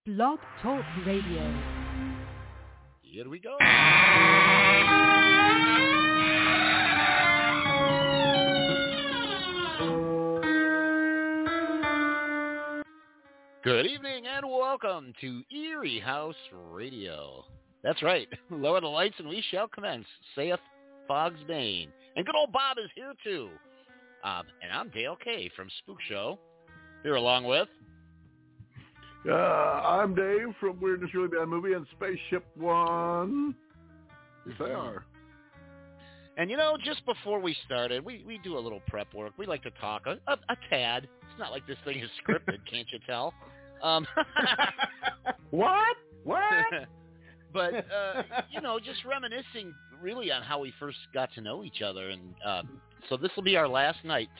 Blog Talk Radio. Here we go. Good evening and welcome to Erie House Radio. That's right. Lower the lights and we shall commence, saith Fog's Bane. And good old Bob is here too. And I'm Dale K from Spook Show. Here along with... I'm Dave from Weirdness Really Bad Movie and Spaceship One. Yes, they are. And, you know, just before we started, we do a little prep work. We like to talk a tad. It's not like this thing is scripted, can't you tell? What? But, you know, just reminiscing really on how we first got to know each other. And so this will be our last night.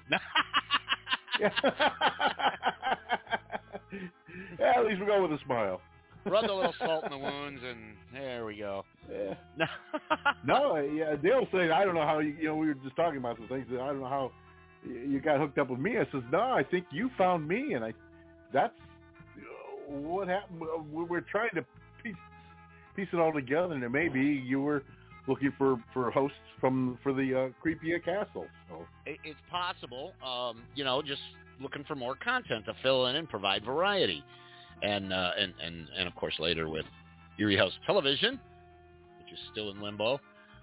Yeah, at least we go with a smile. Rub a little salt in the wounds, and there we go. Yeah. No, yeah, Dale said, I don't know how, we were just talking about some things. I don't know how you got hooked up with me. I says, no, I think you found me, and that's what happened. We're trying to piece it all together, and maybe you were looking for hosts for the Creepia Castle. So. It's possible, just looking for more content to fill in and provide variety. And of course later with Erie House Television, which is still in limbo.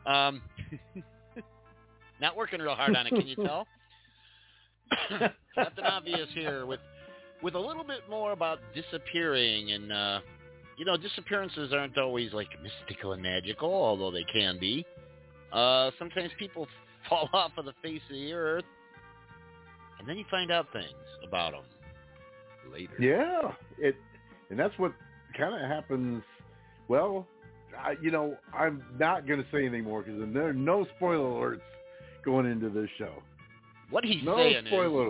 Not working real hard on it, can you tell? Captain Obvious here with a little bit more about disappearing. And, disappearances aren't always like mystical and magical, although they can be. Sometimes people fall off of the face of the earth, and then you find out things about them later. Yeah, and that's what kind of happens. Well, I'm not going to say anything more because there are no spoiler alerts going into this show. What he's saying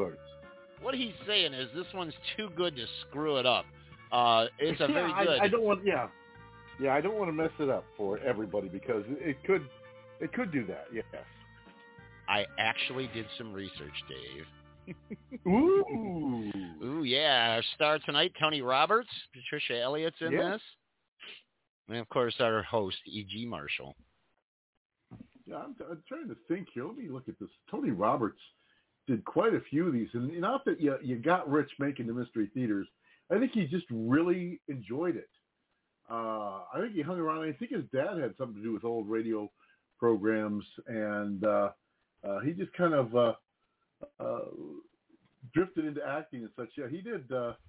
is this one's too good to screw it up. It's a very good. I don't want. Yeah, I don't want to mess it up for everybody because it could do that. Yes. I actually did some research, Dave. Ooh, yeah. Our star tonight, Tony Roberts. Patricia Elliott's in this. And, of course, our host, E.G. Marshall. Yeah, I'm trying to think here. Let me look at this. Tony Roberts did quite a few of these. And not that you got rich making the Mystery Theaters. I think he just really enjoyed it. I think he hung around. I think his dad had something to do with old radio programs. And he just kind of... drifted into acting and such. Yeah, he did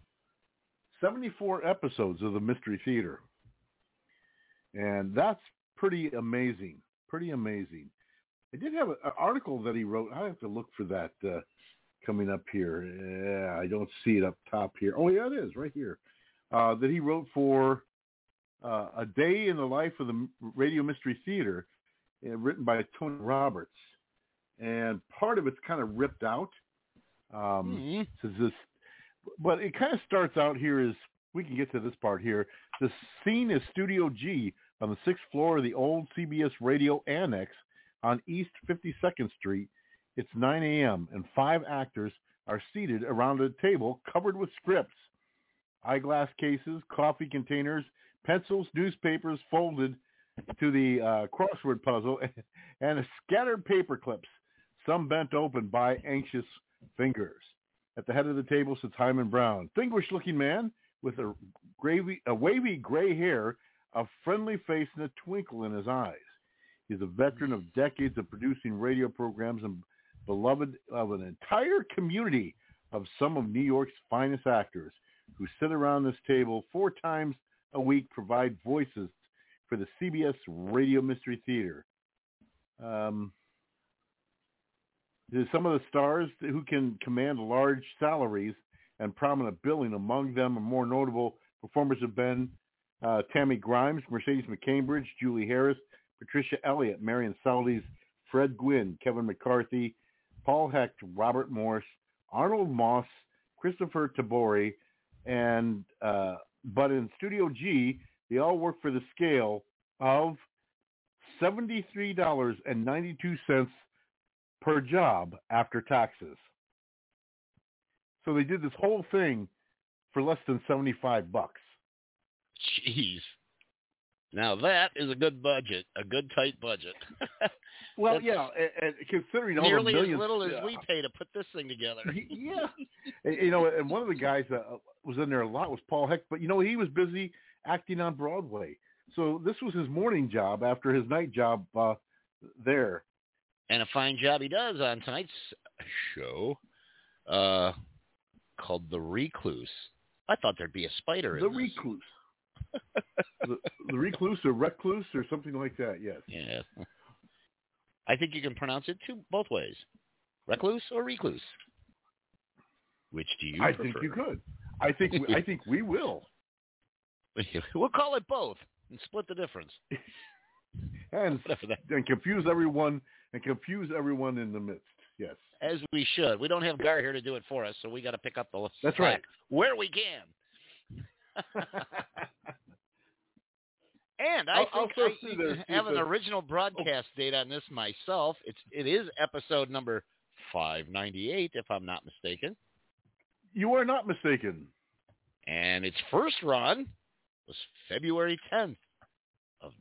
74 episodes of the Mystery Theater, and that's pretty amazing. I did have an article that he wrote. I have to look for that coming up here. Yeah, I don't see it up top here. Oh, yeah, it is right here. That he wrote for A Day in the Life of the Radio Mystery Theater, written by Tony Roberts. And part of it's kind of ripped out. Says this, but it kind of starts out here as we can get to this part here. The scene is Studio G on the 6th floor of the old CBS Radio Annex on East 52nd Street. It's 9 a.m. and 5 actors are seated around a table covered with scripts, eyeglass cases, coffee containers, pencils, newspapers folded to the crossword puzzle, and scattered paper clips, some bent open by anxious fingers. At the head of the table sits Hyman Brown, distinguished-looking man with a wavy gray hair, a friendly face, and a twinkle in his eyes. He's a veteran of decades of producing radio programs and beloved of an entire community of some of New York's finest actors who sit around this table 4 times a week, provide voices for the CBS Radio Mystery Theater. There's some of the stars who can command large salaries and prominent billing. Among them, more notable performers have been Tammy Grimes, Mercedes McCambridge, Julie Harris, Patricia Elliott, Marion Saudis, Fred Gwynn, Kevin McCarthy, Paul Hecht, Robert Morse, Arnold Moss, Christopher Tabori, and but in Studio G, they all work for the scale of $73.92 per job after taxes. So they did this whole thing for less than $75. Jeez. Now that is a good budget, a good tight budget. Well, yeah, and considering all the nearly millions, as little as we pay to put this thing together. Yeah. And one of the guys that was in there a lot was Paul Heck, but, he was busy acting on Broadway. So this was his morning job after his night job there. And a fine job he does on tonight's show called The Recluse. I thought there'd be a spider in The this. Recluse. the Recluse or Recluse or something like that, yes. Yeah. I think you can pronounce it both ways. Recluse or Recluse? Which do you prefer? I think you could. I think we will. We'll call it both and split the difference. And confuse everyone in the midst. Yes. As we should. We don't have Gar here to do it for us, so we got to pick up the That's slack right. where we can. And I have an original broadcast date on this myself. It is episode number 598, if I'm not mistaken. You are not mistaken. And its first run was February 10th of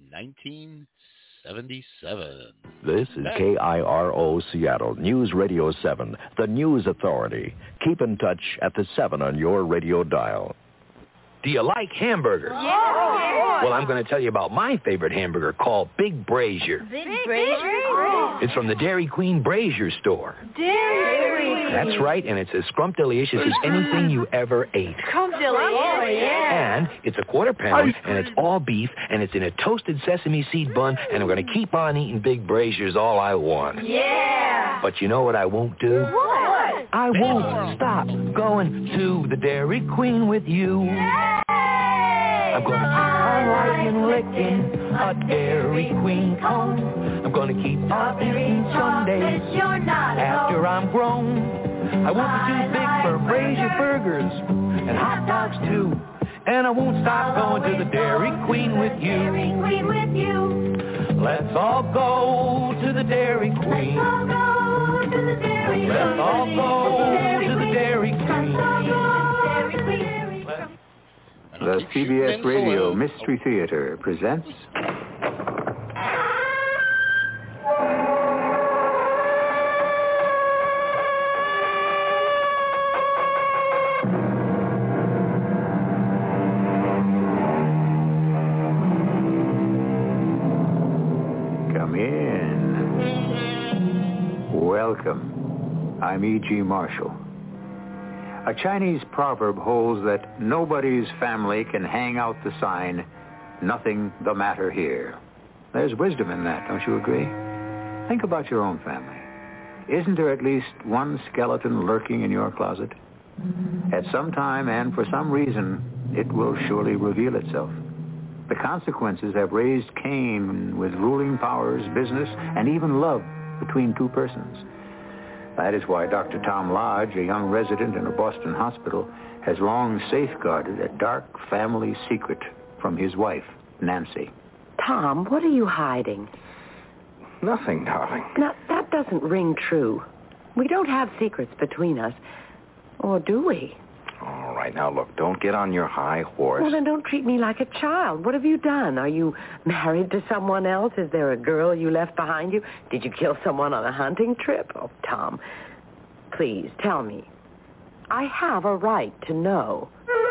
1977. This is KIRO Seattle News Radio 7, the news authority. Keep in touch at the 7 on your radio dial. Do you like hamburger? Yeah. Well, I'm going to tell you about my favorite hamburger called Big Brazier. Big Brazier? It's from the Dairy Queen Brazier store. Dairy Queen. That's right, and it's as scrumptious as anything you ever ate. Scrumptious, yeah. And it's a quarter pound, and it's all beef, and it's in a toasted sesame seed bun, and I'm going to keep on eating Big Braziers all I want. Yeah. But you know what I won't do? What? I won't stop going to the Dairy Queen with you. I'm going to keep on liking licking a Dairy Queen cone. I'm going to keep on eating Sundays after I'm grown. I won't be too big for Brazier burgers and hot dogs too. And I won't stop going to the Dairy Queen with you. Let's all go to the Dairy Queen. Let's all go to the Dairy Queen. The CBS Radio Mystery Theater presents... Come in. Welcome. I'm E.G. Marshall. A Chinese proverb holds that nobody's family can hang out the sign, "Nothing the matter here." There's wisdom in that, don't you agree? Think about your own family. Isn't there at least one skeleton lurking in your closet? At some time and for some reason, it will surely reveal itself. The consequences have raised Cain with ruling powers, business, and even love between two persons. That is why Dr. Tom Lodge, a young resident in a Boston hospital, has long safeguarded a dark family secret from his wife, Nancy. Tom, what are you hiding? Nothing, darling. Now, that doesn't ring true. We don't have secrets between us. Or do we? All right, now look, don't get on your high horse. Well, then don't treat me like a child. What have you done? Are you married to someone else? Is there a girl you left behind you? Did you kill someone on a hunting trip? Oh, Tom, please, tell me. I have a right to know.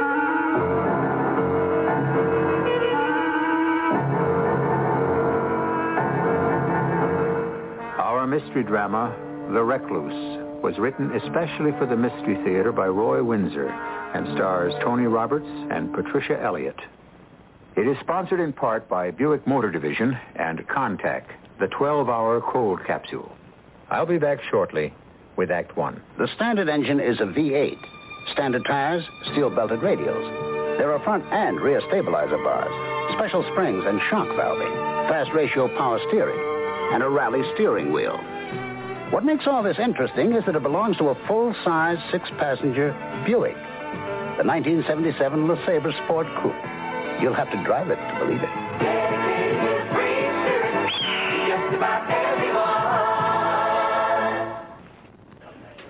Our mystery drama, The Recluse, was written especially for the Mystery Theater by Roy Windsor and stars Tony Roberts and Patricia Elliott. It is sponsored in part by Buick Motor Division and Contact, the 12-hour cold capsule. I'll be back shortly with Act One. The standard engine is a V8. Standard tires, steel-belted radials. There are front and rear stabilizer bars, special springs and shock valving, fast ratio power steering, and a rally steering wheel. What makes all this interesting is that it belongs to a full-size, 6-passenger Buick, the 1977 LeSabre Sport Coupe. You'll have to drive it to believe it.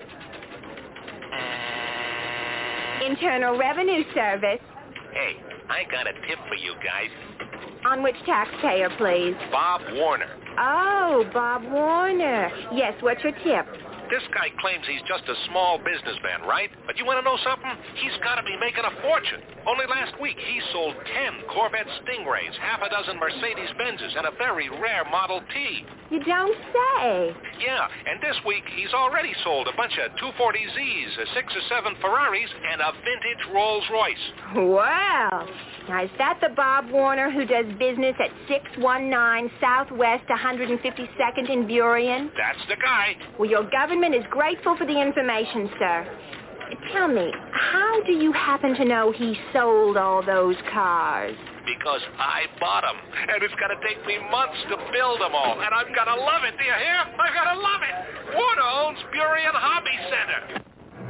Internal Revenue Service. Hey, I got a tip for you guys. On which taxpayer, please? Bob Warner. Oh, Bob Warner. Yes, what's your tip? This guy claims he's just a small businessman, right? But you want to know something? He's got to be making a fortune. Only last week, he sold 10 Corvette Stingrays, half a dozen Mercedes-Benzes, and a very rare Model T. You don't say. Yeah, and this week, he's already sold a bunch of 240Zs, 6 or 7 Ferraris, and a vintage Rolls-Royce. Well, now is that the Bob Warner who does business at 619 Southwest 152nd in Burien? That's the guy. Well, your government is grateful for the information, sir. Tell me, how do you happen to know he sold all those cars? Because I bought them, and it's going to take me months to build them all, and I've got to love it, do you hear? I've got to love it. Warner owns Burien Hobby Center.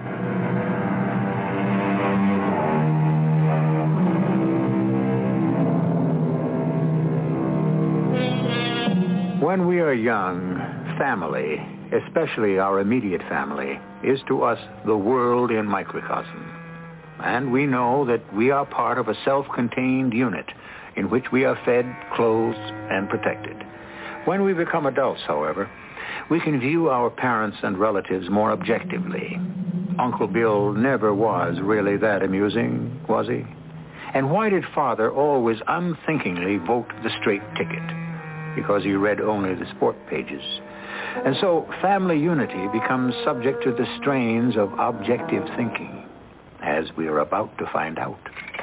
When we are young, family, especially our immediate family, is to us the world in microcosm. And we know that we are part of a self-contained unit in which we are fed, clothed, and protected. When we become adults, however, we can view our parents and relatives more objectively. Uncle Bill never was really that amusing, was he? And why did Father always unthinkingly vote the straight ticket? Because he read only the sport pages. And so family unity becomes subject to the strains of objective thinking, as we are about to find out.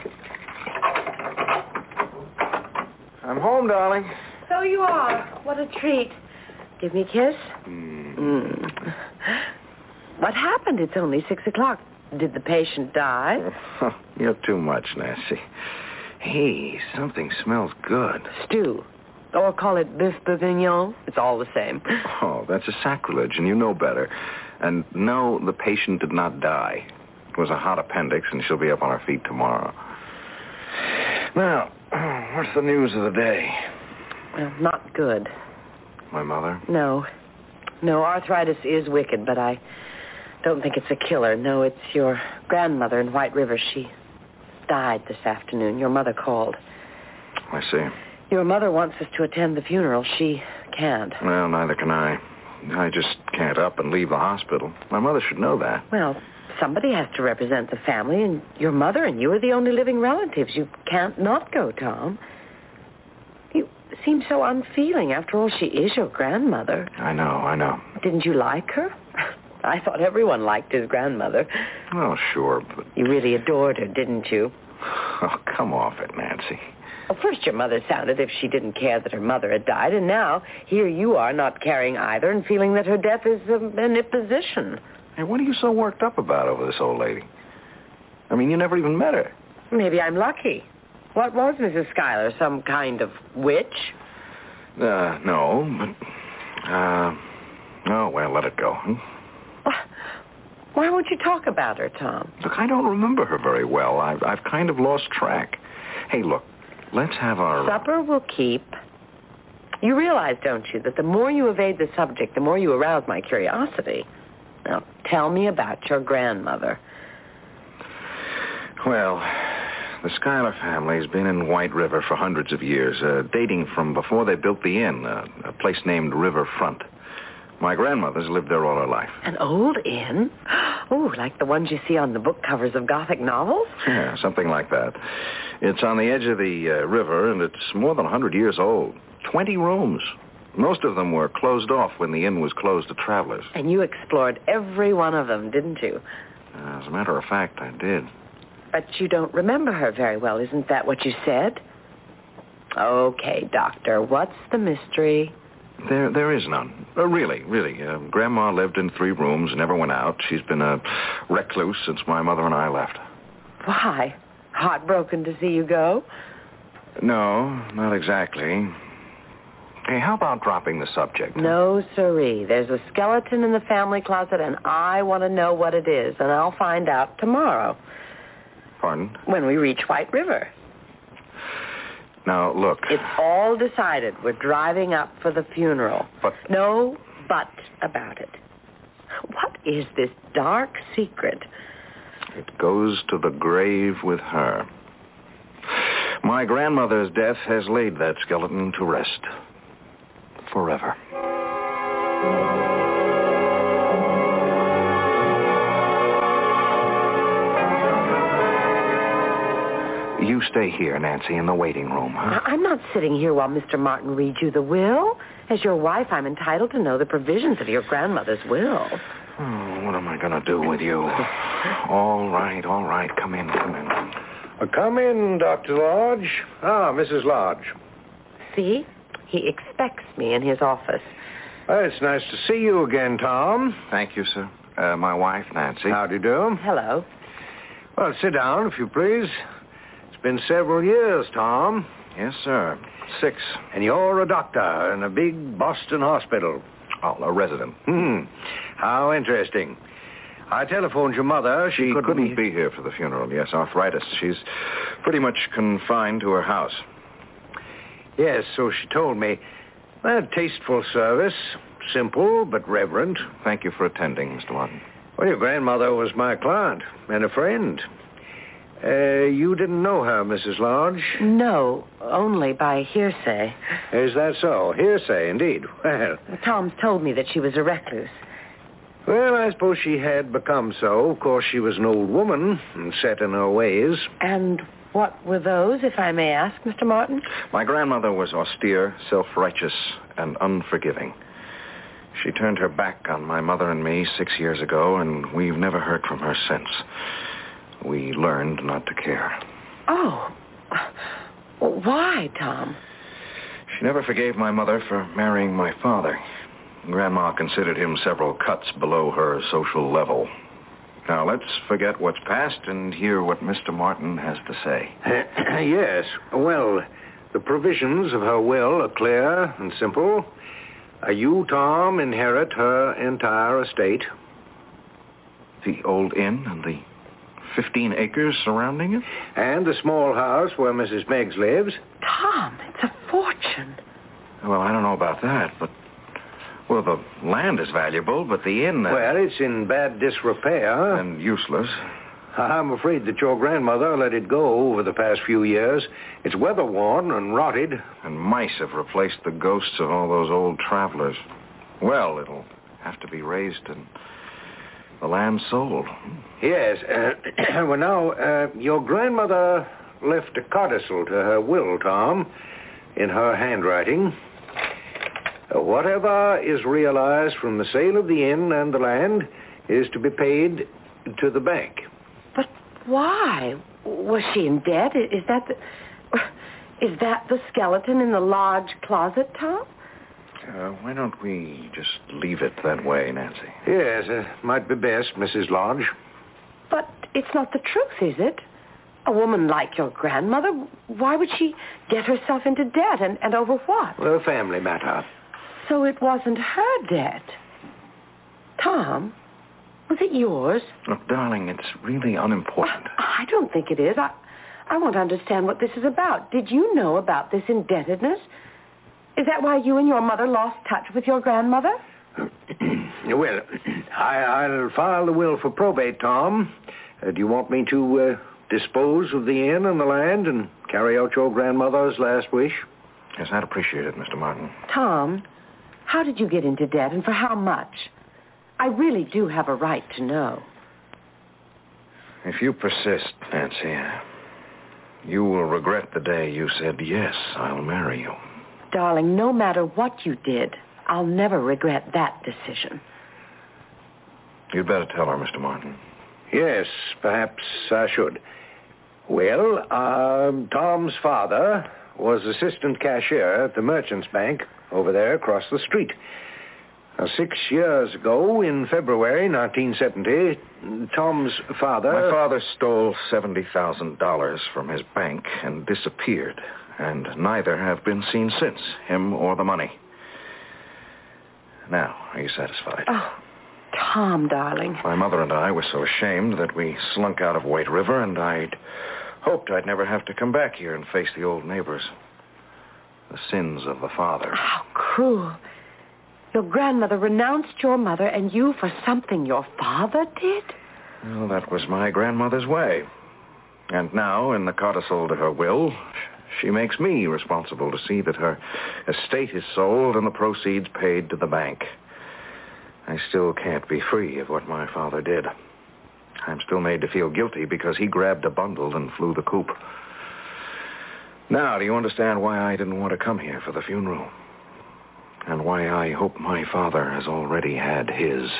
I'm home, darling. So you are. What a treat. Give me a kiss. What happened? It's only 6 o'clock. Did the patient die? You're too much, Nancy. Hey, something smells good. Stew. Or call it boeuf bourguignon. It's all the same. Oh, that's a sacrilege, and you know better. And no, the patient did not die. It was a hot appendix, and she'll be up on her feet tomorrow. Now, what's the news of the day? Well, not good. My mother? No, arthritis is wicked, but I don't think it's a killer. No, it's your grandmother in White River. She died this afternoon. Your mother called. I see. Your mother wants us to attend the funeral. She can't. Well, neither can I. I just can't up and leave the hospital. My mother should know that. Well, somebody has to represent the family, and your mother and you are the only living relatives. You can't not go, Tom. You seem so unfeeling. After all, she is your grandmother. I know. Didn't you like her? I thought everyone liked his grandmother. Oh, sure, but... You really adored her, didn't you? Oh, come off it, Nancy. Well, first your mother sounded if she didn't care that her mother had died, and now here you are not caring either and feeling that her death is an imposition. Hey, what are you so worked up about over this old lady? I mean, you never even met her. Maybe I'm lucky. What was Mrs. Schuyler, some kind of witch? No, but... oh, well, let it go. Why won't you talk about her, Tom? Look, I don't remember her very well. I've kind of lost track. Hey, look, let's have our... Supper will keep. You realize, don't you, that the more you evade the subject, the more you arouse my curiosity. Now, tell me about your grandmother. Well, the Schuyler family's been in White River for hundreds of years, dating from before they built the inn, a place named Riverfront. My grandmother's lived there all her life. An old inn? Oh, like the ones you see on the book covers of Gothic novels? Yeah, something like that. It's on the edge of the river, and it's more than 100 years old. 20 rooms. Most of them were closed off when the inn was closed to travelers. And you explored every one of them, didn't you? As a matter of fact, I did. But you don't remember her very well. Isn't that what you said? Okay, Doctor, what's the mystery? There is none. Really. Grandma lived in 3 rooms, never went out. She's been a recluse since my mother and I left. Why? Heartbroken to see you go? No, not exactly. Hey, how about dropping the subject? No, siree. There's a skeleton in the family closet, and I want to know what it is, and I'll find out tomorrow. Pardon? When we reach White River. Now, look. It's all decided. We're driving up for the funeral. But... No but about it. What is this dark secret? It goes to the grave with her. My grandmother's death has laid that skeleton to rest. Forever. You stay here, Nancy, in the waiting room, huh? I'm not sitting here while Mr. Martin reads you the will. As your wife, I'm entitled to know the provisions of your grandmother's will. Oh, what am I going to do with you? All right. Come in. Come in, Dr. Lodge. Ah, Mrs. Lodge. See? He expects me in his office. It's nice to see you again, Tom. Thank you, sir. My wife, Nancy. How do you do? Hello. Well, sit down, if you please. It's been several years, Tom. Yes, sir. 6. And you're a doctor in a big Boston hospital. Oh, a resident. How interesting. I telephoned your mother. She couldn't be here for the funeral. Yes, arthritis. She's pretty much confined to her house. Yes, so she told me. A tasteful service. Simple, but reverent. Thank you for attending, Mr. Martin. Well, your grandmother was my client and a friend. You didn't know her, Mrs. Lodge? No, only by hearsay. Is that so? Hearsay, indeed. Well, Tom's told me that she was a recluse. Well, I suppose she had become so. Of course, she was an old woman and set in her ways. And what were those, if I may ask, Mr. Martin? My grandmother was austere, self-righteous, and unforgiving. She turned her back on my mother and me 6 years ago, and we've never heard from her since. We learned not to care. Oh. Why, Tom? She never forgave my mother for marrying my father. Grandma considered him several cuts below her social level. Now, let's forget what's past and hear what Mr. Martin has to say. Yes. Well, the provisions of her will are clear and simple. You, Tom, inherit her entire estate. The old inn and the 15 acres surrounding it? And the small house where Mrs. Meggs lives. Tom, it's a fortune. Well, I don't know about that, but... Well, the land is valuable, but the inn... Well, it's in bad disrepair. And useless. I'm afraid that your grandmother let it go over the past few years. It's weather-worn and rotted. And mice have replaced the ghosts of all those old travelers. Well, it'll have to be raised and the land sold. Yes. Well, now, your grandmother left a codicil to her will, Tom, in her handwriting. Whatever is realized from the sale of the inn and the land is to be paid to the bank. But why? Was she in debt? Is that the skeleton in the lodge closet, Tom? Why don't we just leave it that way, Nancy? Yes, might be best, Mrs. Lodge. But it's not the truth, is it? A woman like your grandmother, why would she get herself into debt and over what? Well, a family matter. So it wasn't her debt. Tom, was it yours? Look, darling, it's really unimportant. I don't think it is. I want to understand what this is about. Did you know about this indebtedness? Is that why you and your mother lost touch with your grandmother? Well, I'll file the will for probate, Tom. Do you want me to dispose of the inn and the land and carry out your grandmother's last wish? Yes, I'd appreciate it, Mr. Martin. Tom, how did you get into debt and for how much? I really do have a right to know. If you persist, Nancy, you will regret the day you said, yes, I'll marry you. Darling, no matter what you did, I'll never regret that decision. You'd better tell her, Mr. Martin. Yes, perhaps I should. Well, Tom's father was assistant cashier at the Merchants Bank over there across the street. 6 years ago, in February 1970, Tom's father... My father stole $70,000 from his bank and disappeared, and neither have been seen since, him or the money. Now, are you satisfied? Oh, Tom, darling. My mother and I were so ashamed that we slunk out of White River, and I'd hoped I'd never have to come back here and face the old neighbors. The sins of the father. How cruel. Your grandmother renounced your mother and you for something your father did? Well, that was my grandmother's way. And now, in the codicil to her will, she makes me responsible to see that her estate is sold and the proceeds paid to the bank. I still can't be free of what my father did. I'm still made to feel guilty because he grabbed a bundle and flew the coop. Now, do you understand why I didn't want to come here for the funeral? And why I hope my father has already had his.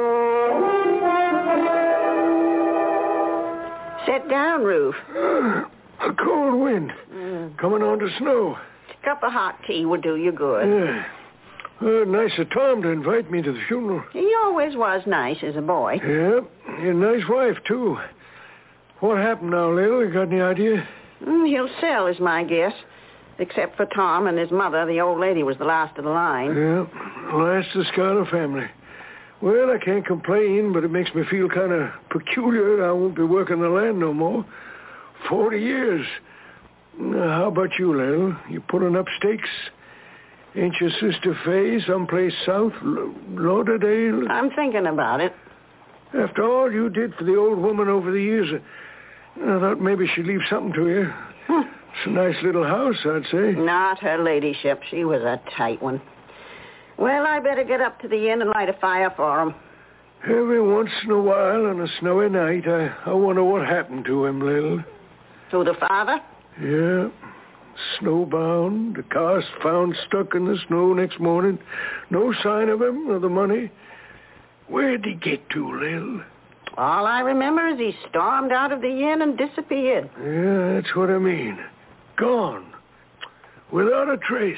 Sit down, Ruth. A cold wind. Coming on to snow. A cup of hot tea would do you good. Yeah. Nice of Tom to invite me to the funeral. He always was nice as a boy. Yeah, a nice wife, too. What happened now, Lil? You got any idea? He'll sell, is my guess. Except for Tom and his mother, the old lady was the last of the line. Yeah, last of the Schuyler family. Well, I can't complain, but it makes me feel kind of peculiar. I won't be working the land no more. 40 years. How about you, Lil? You putting up stakes? Ain't your sister Faye someplace south, Lauderdale? I'm thinking about it. After all you did for the old woman over the years, I thought maybe she'd leave something to you. It's a nice little house, I'd say. Not her ladyship. She was a tight one. Well, I better get up to the inn and light a fire for him. Every once in a while on a snowy night, I wonder what happened to him, Lil. To the father? Yeah. Snowbound. The car's found stuck in the snow next morning. No sign of him or the money. Where'd he get to, Lil? All I remember is he stormed out of the inn and disappeared. Yeah, that's what I mean. Gone. Without a trace.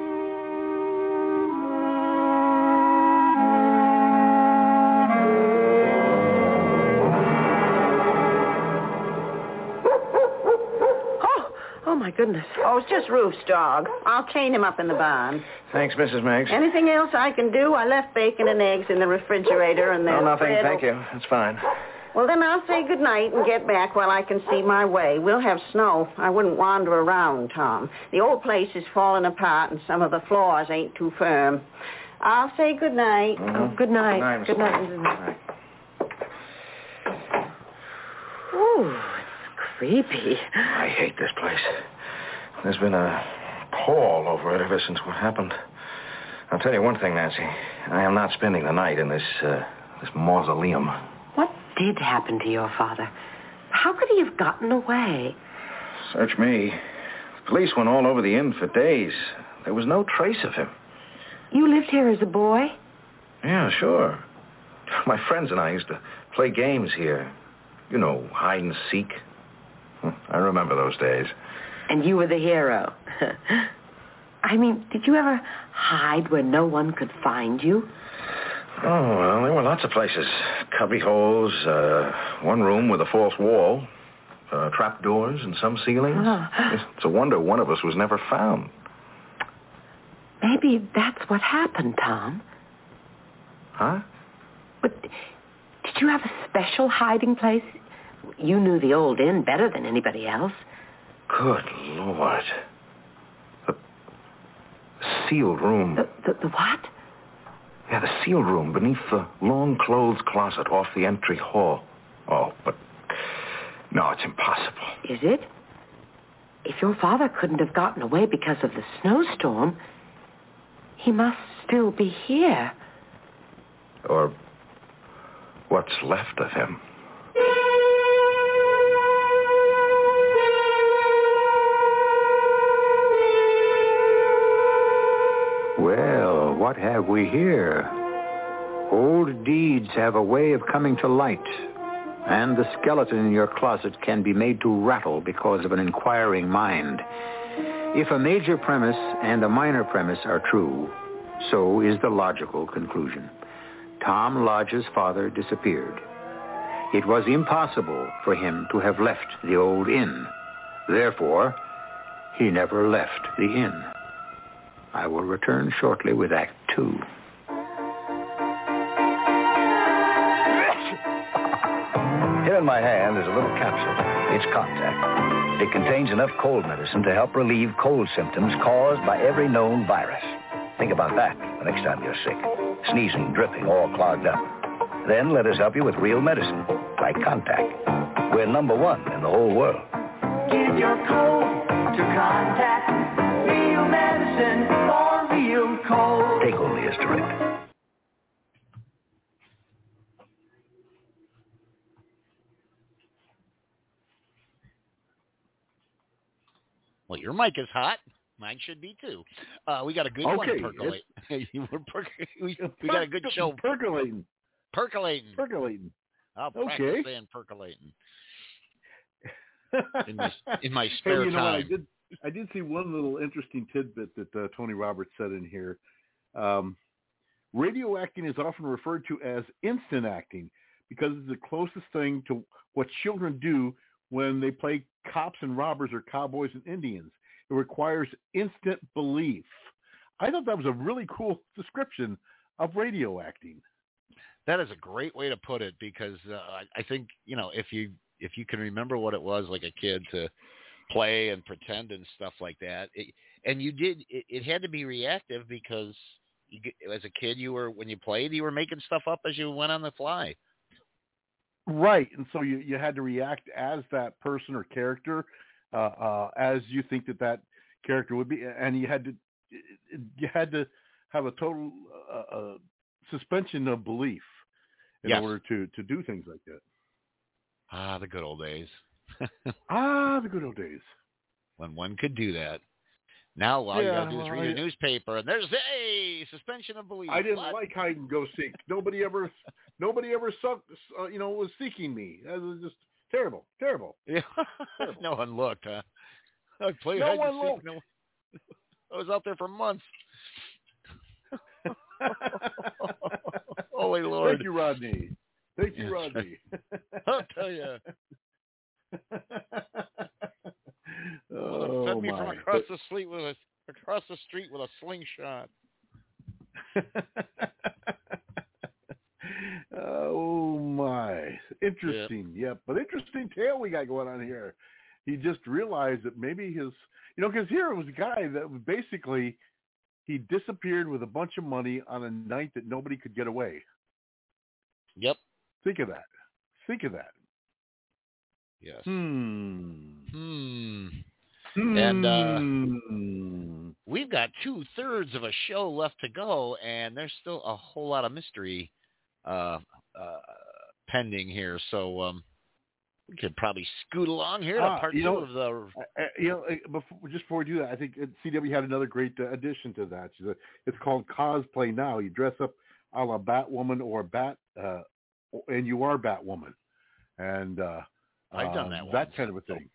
Oh, my goodness. Oh, it's just Ruth's dog. I'll chain him up in the barn. Thanks, Mrs. Meggs. Anything else I can do? I left bacon and eggs in the refrigerator and No, nothing. Thank you. It's fine. Well, then I'll say goodnight and get back while I can see my way. We'll have snow. I wouldn't wander around, Tom. The old place is falling apart and some of the floors ain't too firm. I'll say goodnight. Mm-hmm. Oh, good night. Good night, Good night. Ooh, it's creepy. I hate this place. There's been a pall over it ever since what happened. I'll tell you one thing, Nancy. I am not spending the night in this mausoleum. What did happen to your father? How could he have gotten away? Search me. Police went all over the inn for days. There was no trace of him. You lived here as a boy? Yeah, sure. My friends and I used to play games here. You know, hide and seek. I remember those days. And you were the hero. I mean, did you ever hide where no one could find you? Oh, well, there were lots of places. Cubby holes, one room with a false wall, trap doors in some ceilings. Oh. It's a wonder one of us was never found. Maybe that's what happened, Tom. Huh? But did you have a special hiding place? You knew the old inn better than anybody else. Good Lord. The sealed room. The what? Yeah, the sealed room beneath the long clothes closet off the entry hall. Oh, but no, it's impossible. Is it? If your father couldn't have gotten away because of the snowstorm, he must still be here. Or what's left of him. Well, what have we here? Old deeds have a way of coming to light, and the skeleton in your closet can be made to rattle because of an inquiring mind. If a major premise and a minor premise are true, so is the logical conclusion. Tom Lodge's father disappeared. It was impossible for him to have left the old inn. Therefore, he never left the inn. I will return shortly with Act 2. Here in my hand is a little capsule. It's Contact. It contains enough cold medicine to help relieve cold symptoms caused by every known virus. Think about that the next time you're sick. Sneezing, dripping, all clogged up. Then let us help you with real medicine, like Contact. We're #1 in the whole world. Give your cold to Contact. Well, your mic is hot. Mine should be too. We got a good one percolate. we got a good show. Percolating. I'll practice saying percolating. In my spare time. What, I did see one little interesting tidbit that Tony Roberts said in here. Radio acting is often referred to as instant acting because it's the closest thing to what children do when they play cops and robbers or cowboys and Indians. It requires instant belief. I thought that was a really cool description of radio acting. That is a great way to put it because I think, if you can remember what it was like a kid to play and pretend and stuff like that, it had to be reactive because as a kid, when you played, you were making stuff up as you went on the fly. Right, and so you had to react as that person or character, as you think that character would be, and you had to have a total suspension of belief in order to do things like that. The good old days. The good old days. When one could do that. Now all you got to do is read a newspaper, and there's suspension of belief. I didn't like hide and go seek. Nobody ever was seeking me. That was just terrible. Yeah. Terrible. No one looked, huh? I played no hide one and looked. seek. I was out there for months. Holy Lord! Thank you, Rodney. I'll tell you. Sent me from across the street with a slingshot. Oh my! Interesting. Yep. But interesting tale we got going on here. He just realized that maybe because here it was a guy that basically he disappeared with a bunch of money on a night that nobody could get away. Yep. Think of that. Yes. And we've got 2/3 of a show left to go, and there's still a whole lot of mystery pending here. So we could probably scoot along here to part two of the. Before we do that, I think CW had another great addition to that. It's called Cosplay Now. You dress up a la Batwoman or Bat, and you are Batwoman, and I've done that. That kind of a thing.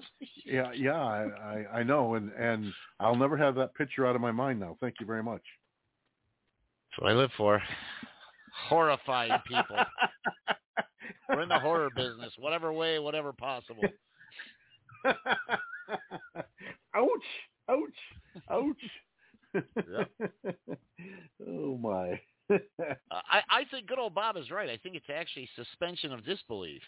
I know, and I'll never have that picture out of my mind now. Thank you very much. That's what I live for. Horrifying people. We're in the horror business, whatever way, whatever possible. Ouch! Yep. Oh my! I think good old Bob is right. I think it's actually suspension of disbelief.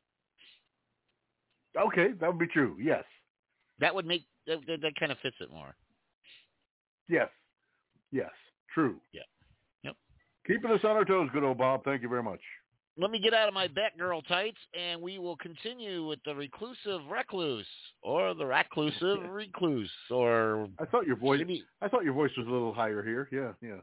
Okay, that would be true. Yes. That would make that kind of fits it more. Yes. True. Yeah. Yep. Keeping us on our toes, good old Bob. Thank you very much. Let me get out of my Batgirl tights, and we will continue with the reclusive recluse, or the reclusive recluse, or I thought your voice was a little higher here. Yeah.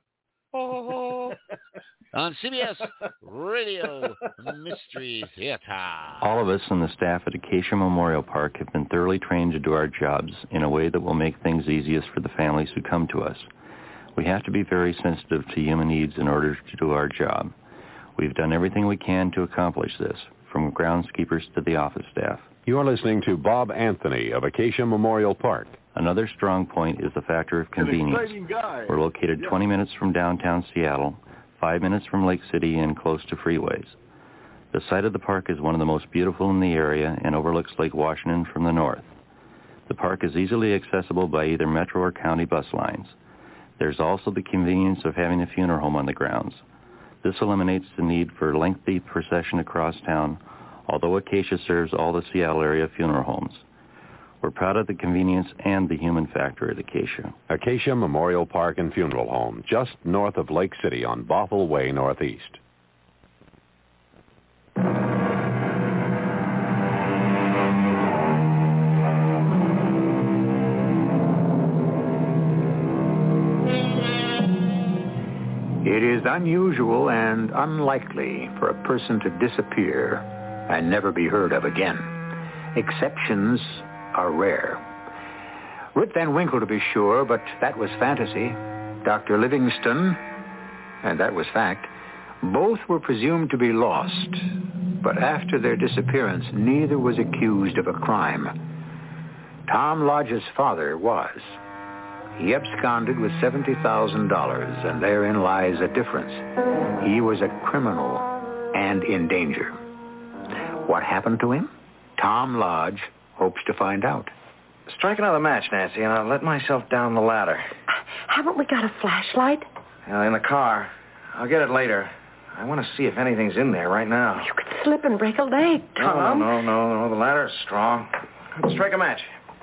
On CBS Radio Mystery Theater. All of us on the staff at Acacia Memorial Park have been thoroughly trained to do our jobs in a way that will make things easiest for the families who come to us. We have to be very sensitive to human needs in order to do our job. We've done everything we can to accomplish this, from groundskeepers to the office staff. You're listening to Bob Anthony of Acacia Memorial Park. Another strong point is the factor of convenience. An exciting guy. We're located 20 minutes from downtown Seattle, 5 minutes from Lake City, and close to freeways. The site of the park is one of the most beautiful in the area and overlooks Lake Washington from the north. The park is easily accessible by either metro or county bus lines. There's also the convenience of having a funeral home on the grounds. This eliminates the need for lengthy procession across town, although Acacia serves all the Seattle area funeral homes. We're proud of the convenience and the human factor at Acacia. Acacia Memorial Park and Funeral Home, just north of Lake City on Bothell Way Northeast. It is unusual and unlikely for a person to disappear and never be heard of again. Exceptions are rare. Rip Van Winkle, to be sure, but that was fantasy. Dr. Livingston, and that was fact. Both were presumed to be lost, but after their disappearance, neither was accused of a crime. Tom Lodge's father was. He absconded with $70,000, and therein lies a difference. He was a criminal and in danger. What happened to him? Tom Lodge hopes to find out. Strike another match, Nancy, and I'll let myself down the ladder. Haven't we got a flashlight? In the car. I'll get it later. I want to see if anything's in there right now. You could slip and break a leg, Tom. No. The ladder's strong. Strike a match.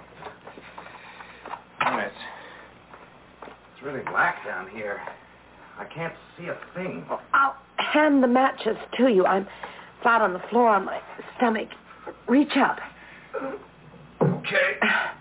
Oh, it's really black down here. I can't see a thing. Well, I'll hand the matches to you. I'm flat on the floor on my stomach. Reach up. Okay.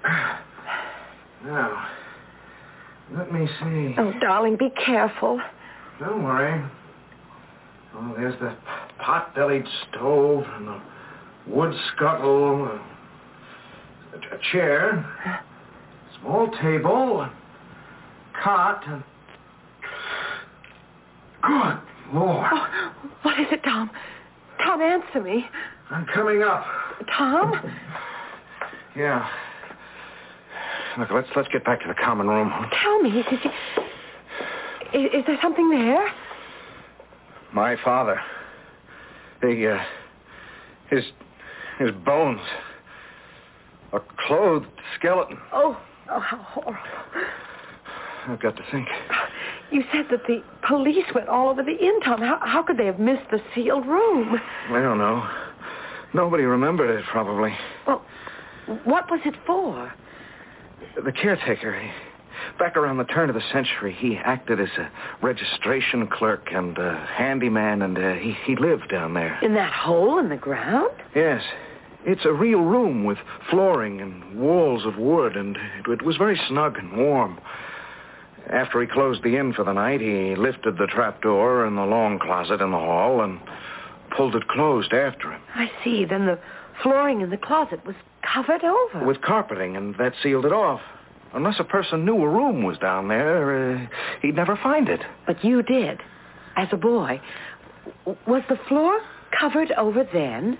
Now, let me see. Oh, darling, be careful. Don't worry. Oh, there's the pot-bellied stove and the wood scuttle, a chair, small table, cot, and... Good Lord. Oh, what is it, Tom? Tom, answer me. I'm coming up. Tom? Yeah. Look, let's get back to the common room. Tell me, is there something there? My father. His bones. A clothed skeleton. Oh, how horrible. I've got to think. You said that the police went all over the inn, Tom. How could they have missed the sealed room? I don't know. Nobody remembered it, probably. Well, what was it for? The caretaker. Back around the turn of the century, he acted as a registration clerk and a handyman, and he lived down there. In that hole in the ground? Yes. It's a real room with flooring and walls of wood, and it was very snug and warm. After he closed the inn for the night, he lifted the trapdoor in the long closet in the hall and pulled it closed after him. I see. Then the flooring in the closet was covered over. With carpeting, and that sealed it off. Unless a person knew a room was down there, he'd never find it. But you did, as a boy. Was the floor covered over then?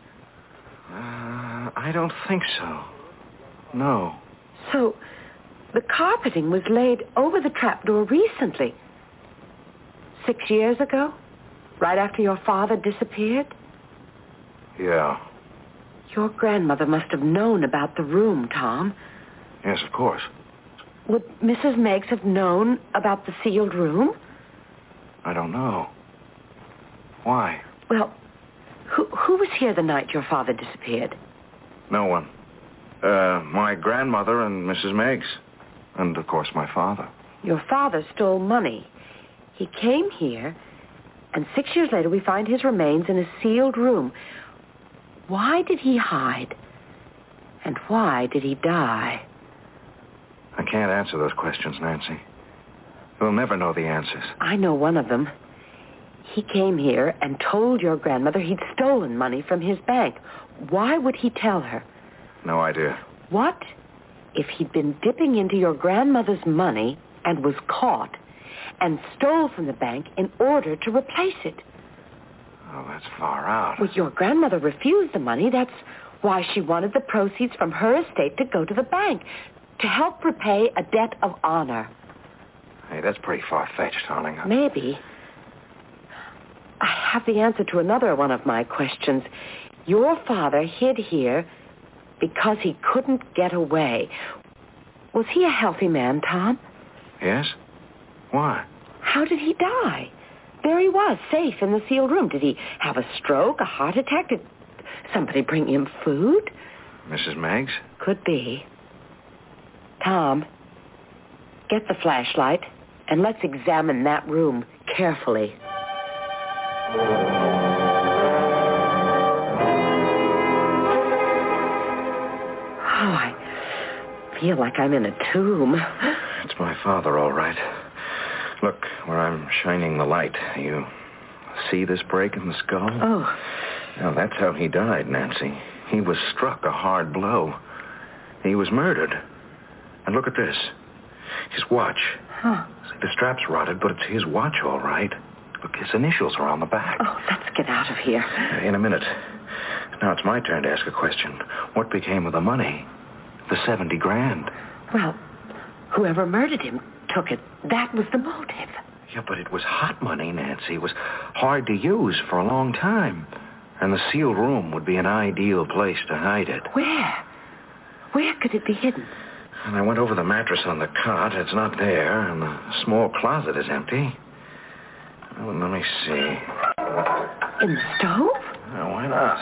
I don't think so. No. So, the carpeting was laid over the trapdoor recently. 6 years ago? Right after your father disappeared? Yeah. Your grandmother must have known about the room, Tom. Yes, of course. Would Mrs. Meggs have known about the sealed room? I don't know. Why? Well, who was here the night your father disappeared? No one. My grandmother and Mrs. Meggs. And, of course, my father. Your father stole money. He came here, and 6 years later we find his remains in a sealed room. Why did he hide? And why did he die? I can't answer those questions, Nancy. We'll never know the answers. I know one of them. He came here and told your grandmother he'd stolen money from his bank. Why would he tell her? No idea. What if he'd been dipping into your grandmother's money and was caught and stole from the bank in order to replace it? Oh, that's far out. Well, your grandmother refused the money. That's why she wanted the proceeds from her estate to go to the bank, to help repay a debt of honor. Hey, that's pretty far-fetched, darling. Maybe. I have the answer to another one of my questions. Your father hid here because he couldn't get away. Was he a healthy man, Tom? Yes? Why? How did he die? There he was, safe in the sealed room. Did he have a stroke, a heart attack? Did somebody bring him food? Mrs. Meggs? Could be. Tom, get the flashlight and let's examine that room carefully. Oh, I feel like I'm in a tomb. It's my father, all right. Look, where I'm shining the light. You see this break in the skull? Oh. Now, that's how he died, Nancy. He was struck a hard blow. He was murdered. And look at this. His watch. Huh. See, the strap's rotted, but it's his watch, all right. Look, his initials are on the back. Oh, let's get out of here. In a minute. Now it's my turn to ask a question. What became of the money? The 70 grand. Well, whoever murdered him took it. That was the motive. Yeah, but it was hot money, Nancy. It was hard to use for a long time. And the sealed room would be an ideal place to hide it. Where? Where could it be hidden? And I went over the mattress on the cot. It's not there. And the small closet is empty. Well, let me see. In the stove? Well, why not?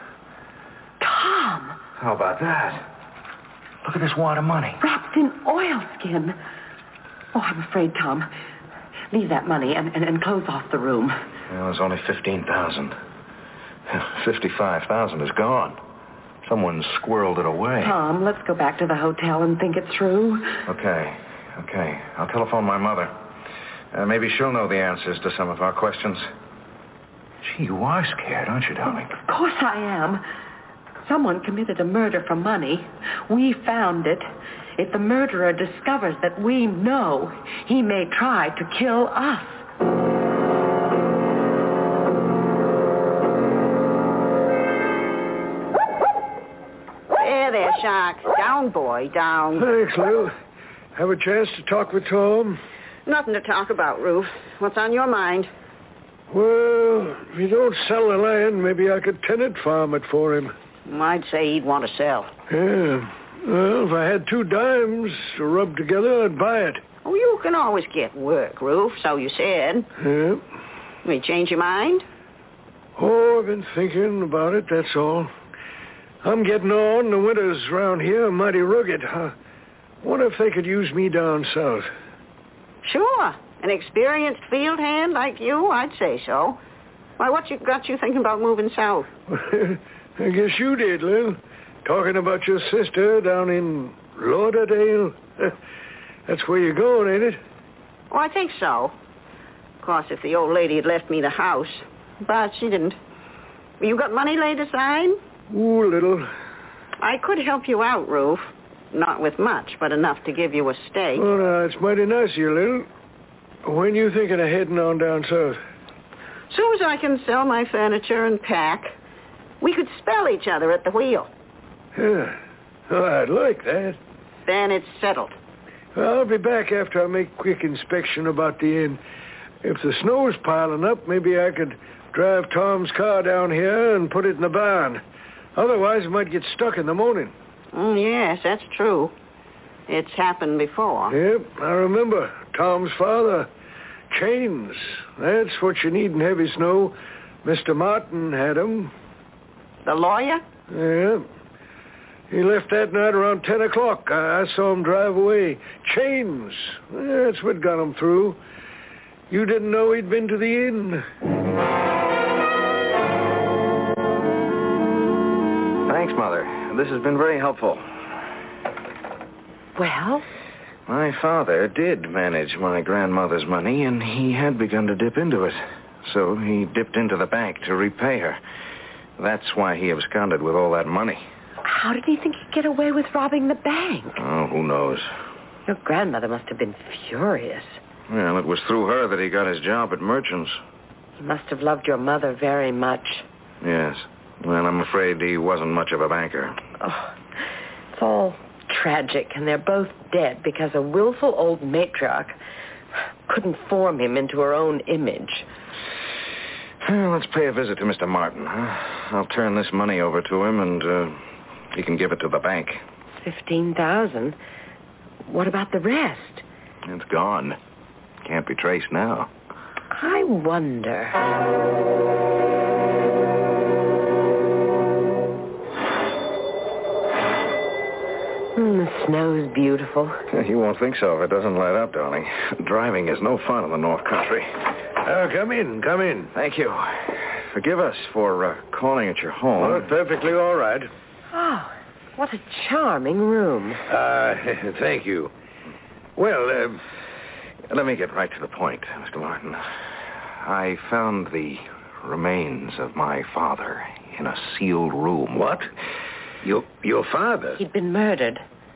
Tom! How about that? Look at this wad of money. Wrapped in oilskin. Oh, I'm afraid, Tom. Leave that money and close off the room. Well, there's only 15,000. 55,000 is gone. Someone squirreled it away. Tom, let's go back to the hotel and think it through. Okay. I'll telephone my mother. Maybe she'll know the answers to some of our questions. Gee, you are scared, aren't you, darling? Of course I am. Someone committed a murder for money. We found it. If the murderer discovers that we know, he may try to kill us. There, Shark. Down, boy, down. Thanks, Lil. Have a chance to talk with Tom? Nothing to talk about, Roof. What's on your mind? Well, if you don't sell the land, maybe I could tenant farm it for him. I'd say he'd want to sell. Yeah. Well, if I had 2 dimes to rub together, I'd buy it. Oh, you can always get work, Roof, so you said. Yeah. Will you change your mind? Oh, I've been thinking about it, that's all. I'm getting on. The winters around here are mighty rugged. I wonder if they could use me down south. Sure. An experienced field hand like you, I'd say so. Why, what got you thinking about moving south? I guess you did, Lil. Talking about your sister down in Lauderdale. That's where you're going, ain't it? Oh, I think so. Of course, if the old lady had left me the house. But she didn't. You got money laid aside? Ooh, a little. I could help you out, Roof. Not with much, but enough to give you a stake. Oh, no, it's mighty nice of you, Lil. When you thinking of heading on down south? Soon as I can sell my furniture and pack, we could spell each other at the wheel. Yeah. Oh, I'd like that. Then it's settled. I'll be back after I make quick inspection about the inn. If the snow's piling up, maybe I could drive Tom's car down here and put it in the barn. Otherwise, it might get stuck in the morning. Yes, that's true. It's happened before. Yep, I remember. Tom's father. Chains. That's what you need in heavy snow. Mr. Martin had 'em. The lawyer? Yeah. He left that night around 10 o'clock. I saw him drive away. Chains. That's what got him through. You didn't know he'd been to the inn. Thanks, Mother. This has been very helpful. Well? My father did manage my grandmother's money, and he had begun to dip into it. So he dipped into the bank to repay her. That's why he absconded with all that money. How did he think he'd get away with robbing the bank? Oh, who knows? Your grandmother must have been furious. Well, it was through her that he got his job at Merchant's. He must have loved your mother very much. Yes. Well, I'm afraid he wasn't much of a banker. Oh, it's all tragic, and they're both dead because a willful old matriarch couldn't form him into her own image. Well, let's pay a visit to Mr. Martin. I'll turn this money over to him, and he can give it to the bank. 15,000? What about the rest? It's gone. Can't be traced now. I wonder. The snow's beautiful. You won't think so if it doesn't light up, darling. Driving is no fun in the North Country. Come in. Thank you. Forgive us for calling at your home. Oh, perfectly all right. Oh, what a charming room. Thank you. Well, let me get right to the point, Mr. Martin. I found the remains of my father in a sealed room. What? Your father? He'd been murdered.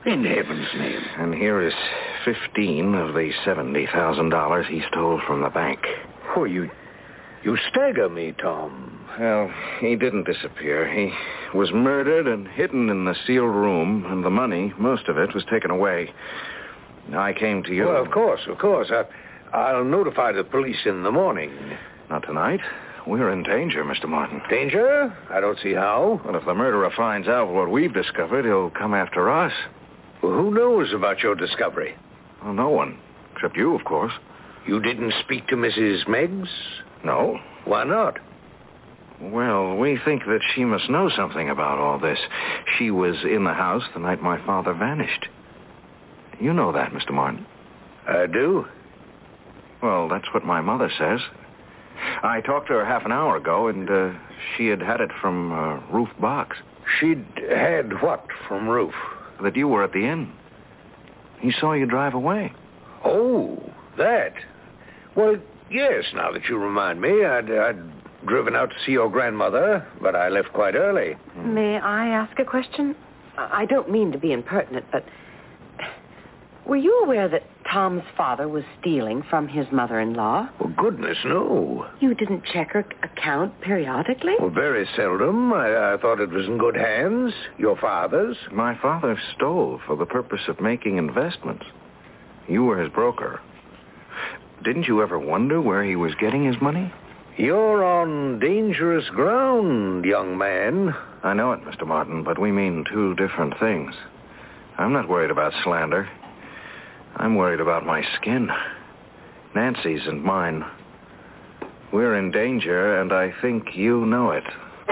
In heaven's name. And here is 15 of the $70,000 he stole from the bank. Oh, you stagger me, Tom. Well, he didn't disappear. He was murdered and hidden in the sealed room, and the money, most of it, was taken away. I came to you. Well, of course. I'll notify the police in the morning. Not tonight. We're in danger, Mr. Martin. Danger? I don't see how. Well, if the murderer finds out what we've discovered, he'll come after us. Well, who knows about your discovery? Well, no one. Except you, of course. You didn't speak to Mrs. Meggs? No. Why not? Well, we think that she must know something about all this. She was in the house the night my father vanished. You know that, Mr. Martin. I do? Well, that's what my mother says. I talked to her half an hour ago, and she had it from Ruth Box. She'd had what from Ruth? That you were at the inn. He saw you drive away. Oh, that. Well, yes, now that you remind me, I'd driven out to see your grandmother, but I left quite early. May I ask a question? I don't mean to be impertinent, but were you aware that Tom's father was stealing from his mother-in-law? Well, goodness, no. You didn't check her account periodically? Well, very seldom. I thought it was in good hands. Your father's. My father stole for the purpose of making investments. You were his broker. Didn't you ever wonder where he was getting his money? You're on dangerous ground, young man. I know it, Mr. Martin, but we mean two different things. I'm not worried about slander. I'm worried about my skin. Nancy's and mine. We're in danger, and I think you know it.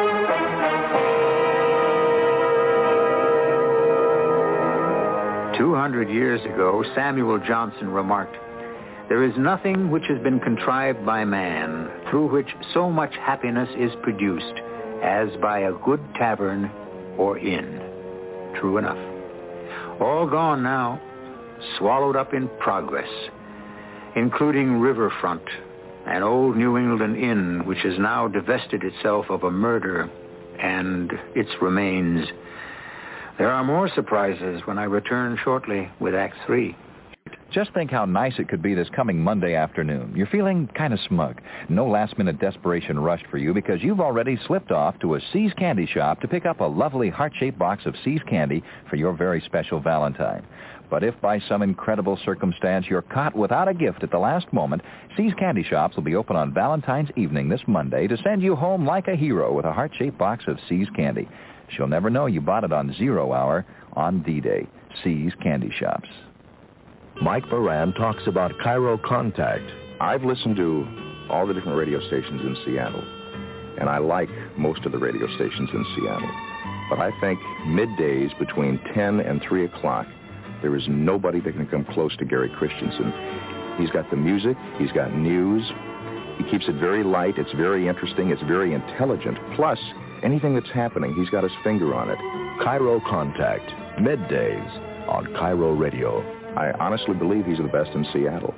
200 years ago, Samuel Johnson remarked, "There is nothing which has been contrived by man, through which so much happiness is produced, as by a good tavern or inn." True enough. All gone now, swallowed up in progress, including Riverfront, an old New England inn which has now divested itself of a murder and its remains. There are more surprises when I return shortly with Act 3. Just think how nice it could be this coming Monday afternoon. You're feeling kind of smug. No last-minute desperation rushed for you because you've already slipped off to a See's Candy Shop to pick up a lovely heart-shaped box of See's Candy for your very special Valentine. But if by some incredible circumstance you're caught without a gift at the last moment, See's Candy Shops will be open on Valentine's evening this Monday to send you home like a hero with a heart-shaped box of See's Candy. She'll never know you bought it on 0 hour on D-Day. See's Candy Shops. Mike Moran talks about Cairo Contact. I've listened to all the different radio stations in Seattle, and I like most of the radio stations in Seattle. But I think middays between 10 and 3 o'clock, there is nobody that can come close to Gary Christensen. He's got the music. He's got news. He keeps it very light. It's very interesting. It's very intelligent. Plus, anything that's happening, he's got his finger on it. Cairo Contact, middays on Cairo Radio. I honestly believe he's the best in Seattle.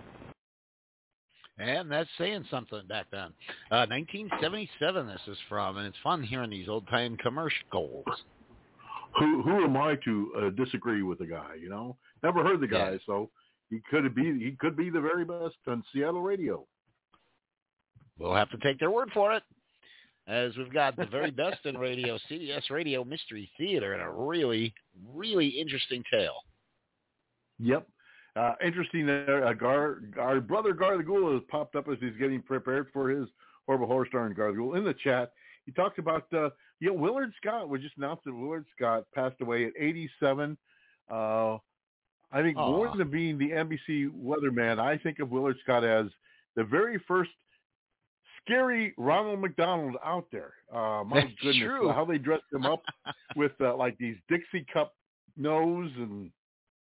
And that's saying something back then. 1977 this is from, and it's fun hearing these old-time commercials. Who am I to disagree with the guy, you know? Never heard the guy, so he could be the very best on Seattle radio. We'll have to take their word for it, as we've got the very best in radio, CBS Radio Mystery Theater, and a really, really interesting tale. Yep. Interesting. Our brother Gar the Ghoul has popped up as he's getting prepared for his Horrible Horror Story. Gar the Ghoul in the chat. He talks about Willard Scott. We just announced that Willard Scott passed away at 87. I think more than being the NBC weatherman, I think of Willard Scott as the very first scary Ronald McDonald out there. My That's goodness, true. how they dressed him up with like these Dixie cup nose and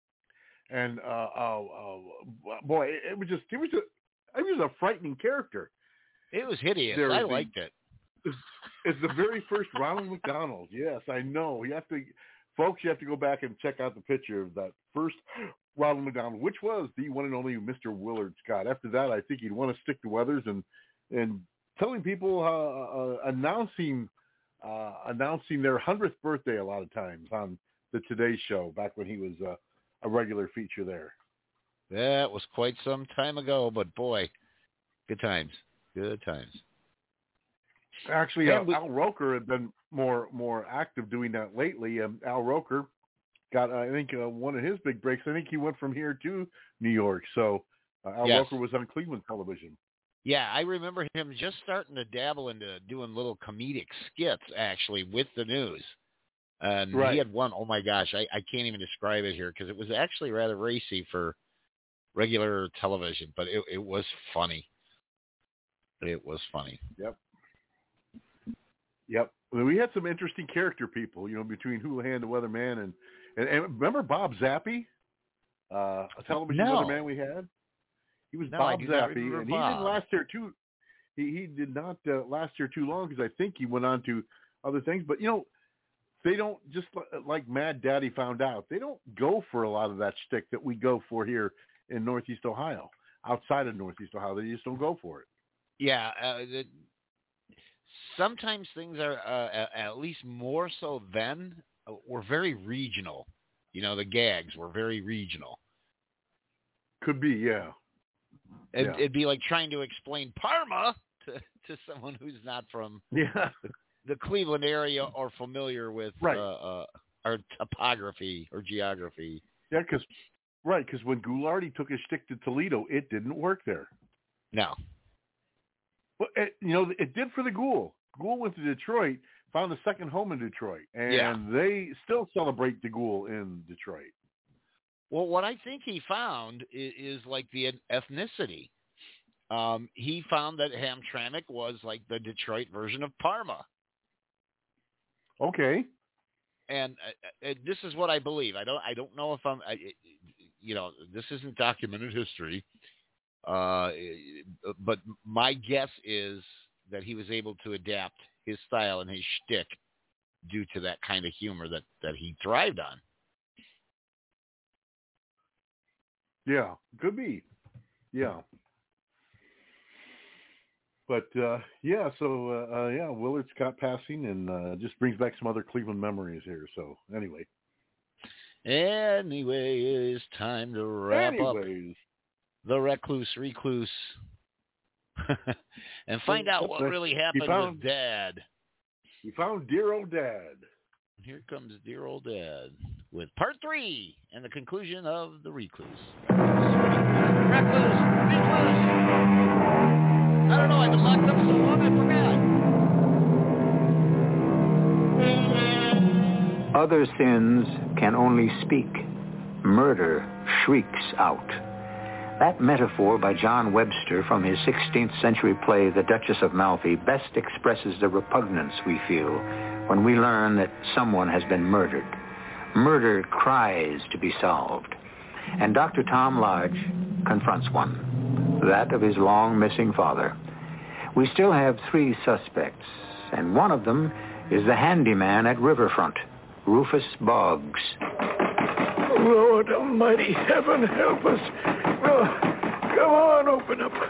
boy, it was a frightening character. It was hideous. I liked it. It's the very first Ronald McDonald. Yes, I know. You have to go back and check out the picture of that first Ronald McDonald, which was the one and only Mr. Willard Scott. After that, I think he'd want to stick to weathers and telling people announcing their 100th birthday a lot of times on the Today Show back when he was a regular feature there. That was quite some time ago, but boy, good times. Good times. Actually, Al Roker had been more active doing that lately. Al Roker got, I think, one of his big breaks. I think he went from here to New York. So Al Roker was on Cleveland television. Yeah, I remember him just starting to dabble into doing little comedic skits, actually, with the news. And he had one, oh my gosh, I can't even describe it here because it was actually rather racy for regular television, but it was funny. It was funny. Yep. We had some interesting character people, between Houlihan the Weatherman and remember Bob Zappi, a television weatherman we had? He was Bob Zappi, and he didn't last there too. He did not last here too long because I think he went on to other things. But they don't, just like Mad Daddy found out, they don't go for a lot of that shtick that we go for here in Northeast Ohio. Outside of Northeast Ohio, they just don't go for it. Yeah, sometimes things are at least more so then were very regional. The gags were very regional. Could be, yeah. It'd be like trying to explain Parma to someone who's not from the Cleveland area or familiar with our topography or geography. Yeah, because when Ghoulardi took his shtick to Toledo, it didn't work there. No. But, it did for the Ghoul. Ghoul went to Detroit, found a second home in Detroit, and they still celebrate the Ghoul in Detroit. Well, what I think he found is like the ethnicity. He found that Hamtramck was like the Detroit version of Parma. Okay. And this is what I believe. I don't know if this isn't documented history. But my guess is that he was able to adapt his style and his shtick due to that kind of humor that he thrived on. Yeah, could be. Yeah. But, Willard Scott passing and just brings back some other Cleveland memories here. So, anyway. It's time to wrap up the Recluse and find out what really happened with Dad. We found dear old Dad. Here comes dear old Dad with part 3 and the conclusion of the Recluse. Recluse. I don't know, I've been locked up so long I forgot. Other sins can only speak. Murder shrieks out. That metaphor by John Webster from his 16th century play, The Duchess of Malfi, best expresses the repugnance we feel when we learn that someone has been murdered. Murder cries to be solved. And Dr. Tom Lodge confronts one, that of his long-missing father. We still have 3 suspects, and one of them is the handyman at Riverfront, Rufus Boggs. Lord Almighty, heaven help us. Come on, open up.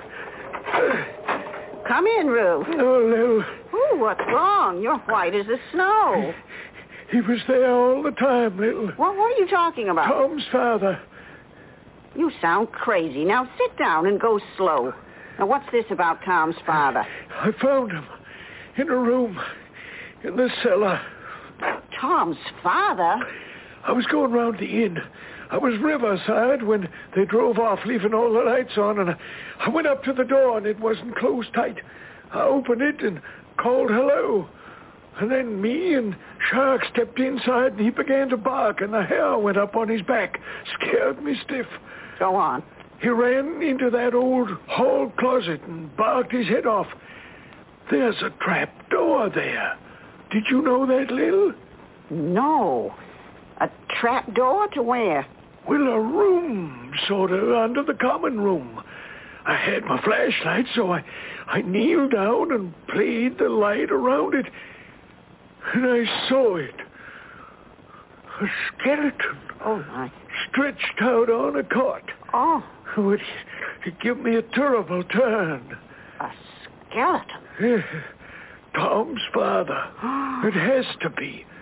Come in, Roo. Oh, Lil. Ooh, what's wrong? You're white as the snow. He was there all the time, Lil. What are you talking about? Tom's father. You sound crazy. Now sit down and go slow. Now, what's this about Tom's father? I found him in a room in the cellar. Tom's father? I was going round the inn. I was riverside when they drove off, leaving all the lights on, and I went up to the door, and it wasn't closed tight. I opened it and called hello. And then me and Shark stepped inside, and he began to bark, and the hair went up on his back. Scared me stiff. Go on. He ran into that old hall closet and barked his head off. There's a trap door there. Did you know that, Lil? No. A trap door to where? Well, a room, sort of, under the common room. I had my flashlight, so I kneeled down and played the light around it. And I saw it. A skeleton. Oh, my. Stretched out on a cot. Oh. It gave me a terrible turn. A skeleton? Yeah. Tom's father. It has to be.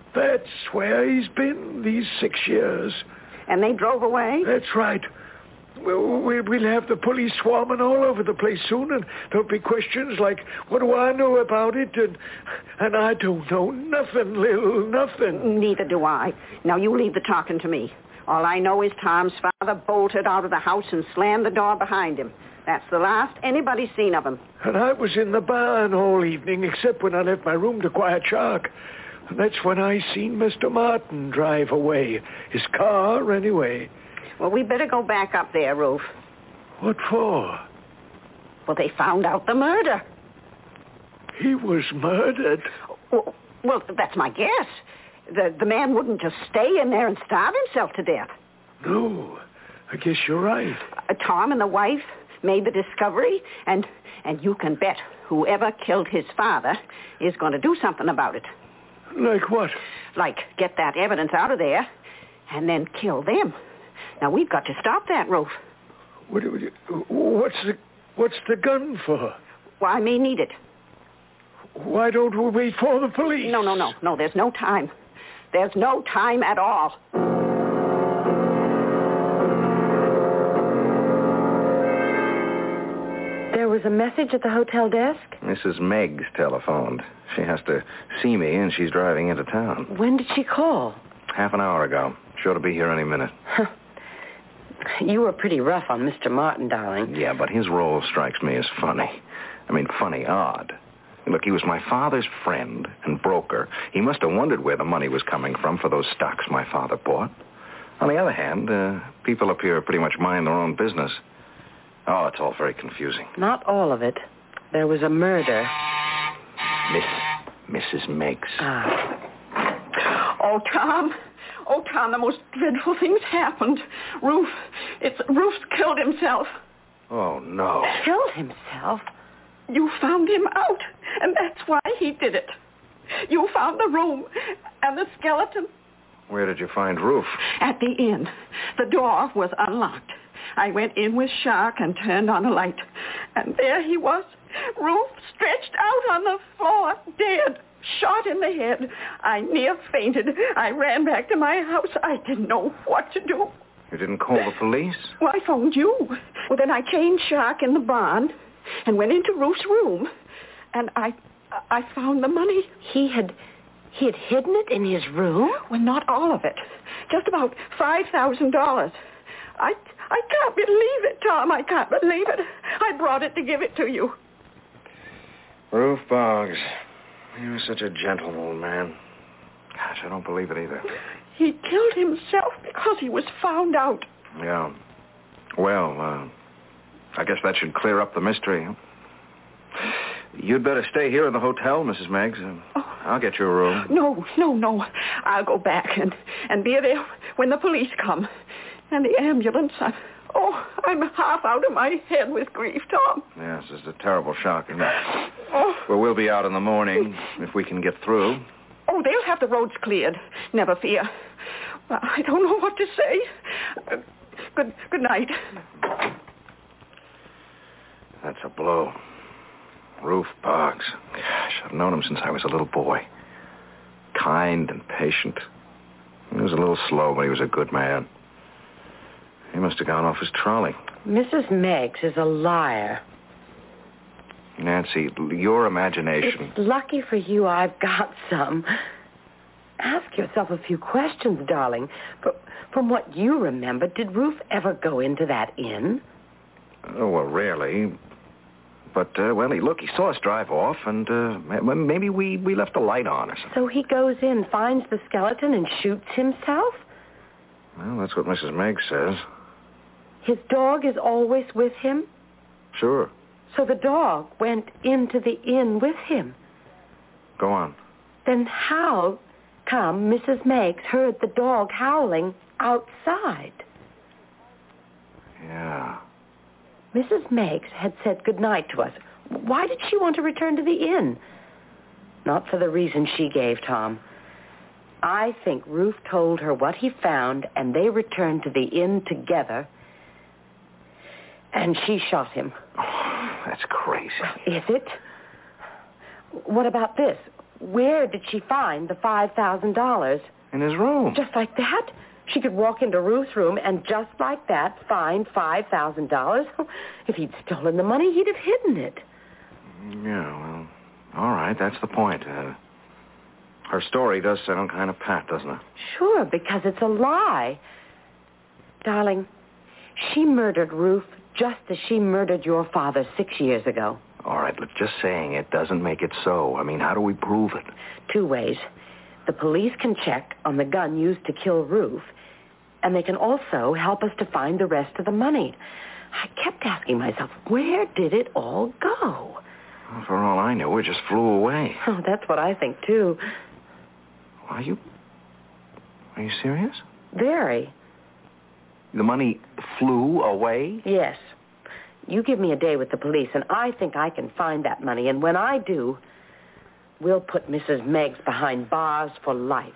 That's where he's been these 6 years. And they drove away? That's right. We'll have the police swarming all over the place soon, and there'll be questions like, what do I know about it? And I don't know nothing, Lil, nothing. Neither do I. Now, you leave the talking to me. All I know is Tom's father bolted out of the house and slammed the door behind him. That's the last anybody's seen of him. And I was in the barn all evening, except when I left my room to quiet Shark. And that's when I seen Mr. Martin drive away. His car, anyway. Well, we better go back up there, Ruth. What for? Well, they found out the murder. He was murdered? Well, that's my guess. The man wouldn't just stay in there and starve himself to death. No, I guess you're right. Tom and the wife made the discovery, and you can bet whoever killed his father is going to do something about it. Like what? Like get that evidence out of there and then kill them. Now, we've got to stop that, Ruth. What's the gun for? Well, I may need it. Why don't we wait for the police? No, there's no time. There's no time at all. There was a message at the hotel desk? Mrs. Meggs telephoned. She has to see me, and she's driving into town. When did she call? Half an hour ago. Sure to be here any minute. You were pretty rough on Mr. Martin, darling. Yeah, but his role strikes me as funny. I mean, funny odd. Look, he was my father's friend and broker. He must have wondered where the money was coming from for those stocks my father bought. On the other hand, people up here pretty much mind their own business. Oh, it's all very confusing. Not all of it. There was a murder. Mrs. Meggs. Oh, Tom, the most dreadful thing's happened. Ruth's killed himself. Oh, no. Killed himself? You found him out, and that's why he did it. You found the room and the skeleton. Where did you find Ruth? At the inn. The door was unlocked. I went in with Shark and turned on a light. And there he was, Ruth stretched out on the floor, dead, shot in the head. I near fainted. I ran back to my house. I didn't know what to do. You didn't call the police? Well, I phoned you. Well, then I chained Shark in the barn and went into Ruth's room. And I found the money. He had hidden it in his room? Well, not all of it. Just about $5,000. I can't believe it, Tom. I can't believe it. I brought it to give it to you. Ruth Boggs. He was such a gentle old man. Gosh, I don't believe it either. He killed himself because he was found out. Yeah. Well, I guess that should clear up the mystery. You'd better stay here in the hotel, Mrs. Meggs. I'll get you a room. No. I'll go back and be there when the police come. And the ambulance. I'm half out of my head with grief, Tom. Yes, it's a terrible shock, isn't it? Well, we'll be out in the morning if we can get through. Oh, they'll have the roads cleared. Never fear. I don't know what to say. Good night. That's a blow. Ruth Boggs. Gosh, I've known him since I was a little boy. Kind and patient. He was a little slow, but he was a good man. He must have gone off his trolley. Mrs. Meggs is a liar. Nancy, your imagination... It's lucky for you I've got some. Ask yourself a few questions, darling. From what you remember, did Ruth ever go into that inn? Oh, well, rarely. But, he saw us drive off, and maybe we left the light on or something. So he goes in, finds the skeleton, and shoots himself? Well, that's what Mrs. Meggs says. His dog is always with him? Sure. So the dog went into the inn with him? Go on. Then how come Mrs. Meggs heard the dog howling outside? Yeah. Mrs. Meggs had said goodnight to us. Why did she want to return to the inn? Not for the reason she gave, Tom. I think Ruth told her what he found, and they returned to the inn together, and she shot him. Oh, that's crazy. Is it? What about this? Where did she find the $5,000? In his room. Just like that? She could walk into Ruth's room and just like that find $5,000? If he'd stolen the money, he'd have hidden it. Yeah, well, all right, that's the point. Her story does sound kind of pat, doesn't it? Sure, because it's a lie. Darling, she murdered Ruth just as she murdered your father 6 years ago. All right, look, just saying it doesn't make it so. I mean, how do we prove it? 2 ways. The police can check on the gun used to kill Ruth, and they can also help us to find the rest of the money. I kept asking myself, where did it all go? Well, for all I know, it just flew away. Oh, that's what I think, too. Are you serious? Very. The money flew away? Yes. You give me a day with the police, and I think I can find that money. And when I do, we'll put Mrs. Meggs behind bars for life.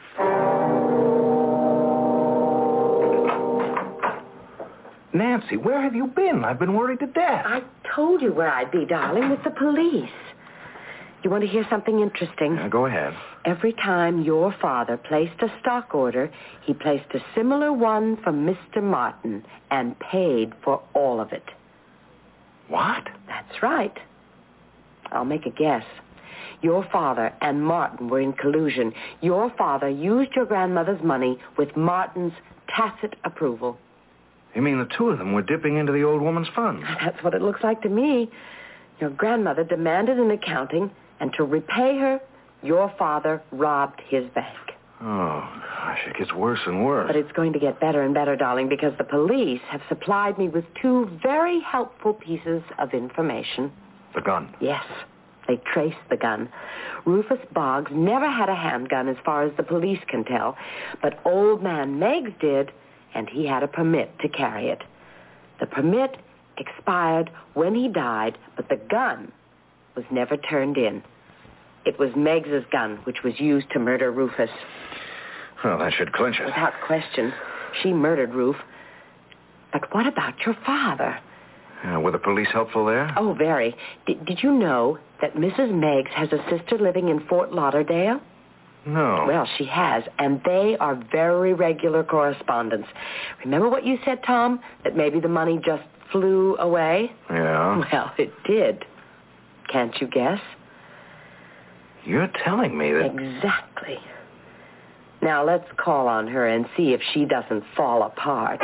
Nancy, where have you been? I've been worried to death. I told you where I'd be, darling, with the police. You want to hear something interesting? Go ahead. Every time your father placed a stock order, he placed a similar one from Mr. Martin and paid for all of it. What? That's right. I'll make a guess. Your father and Martin were in collusion. Your father used your grandmother's money with Martin's tacit approval. You mean the two of them were dipping into the old woman's funds? That's what it looks like to me. Your grandmother demanded an accounting, and to repay her, your father robbed his bank. Oh, gosh, it gets worse and worse. But it's going to get better and better, darling, because the police have supplied me with 2 very helpful pieces of information. The gun? Yes. They traced the gun. Rufus Boggs never had a handgun as far as the police can tell, but old man Meggs did, and he had a permit to carry it. The permit expired when he died, but the gun was never turned in. It was Meggs's gun, which was used to murder Rufus. Well, that should clinch it. Without question. She murdered Ruth. But what about your father? Were the police helpful there? Oh, very. Did you know that Mrs. Meggs has a sister living in Fort Lauderdale? No. Well, she has, and they are very regular correspondents. Remember what you said, Tom? That maybe the money just flew away? Yeah. Well, it did. Can't you guess? You're telling me that... Exactly. Now, let's call on her and see if she doesn't fall apart.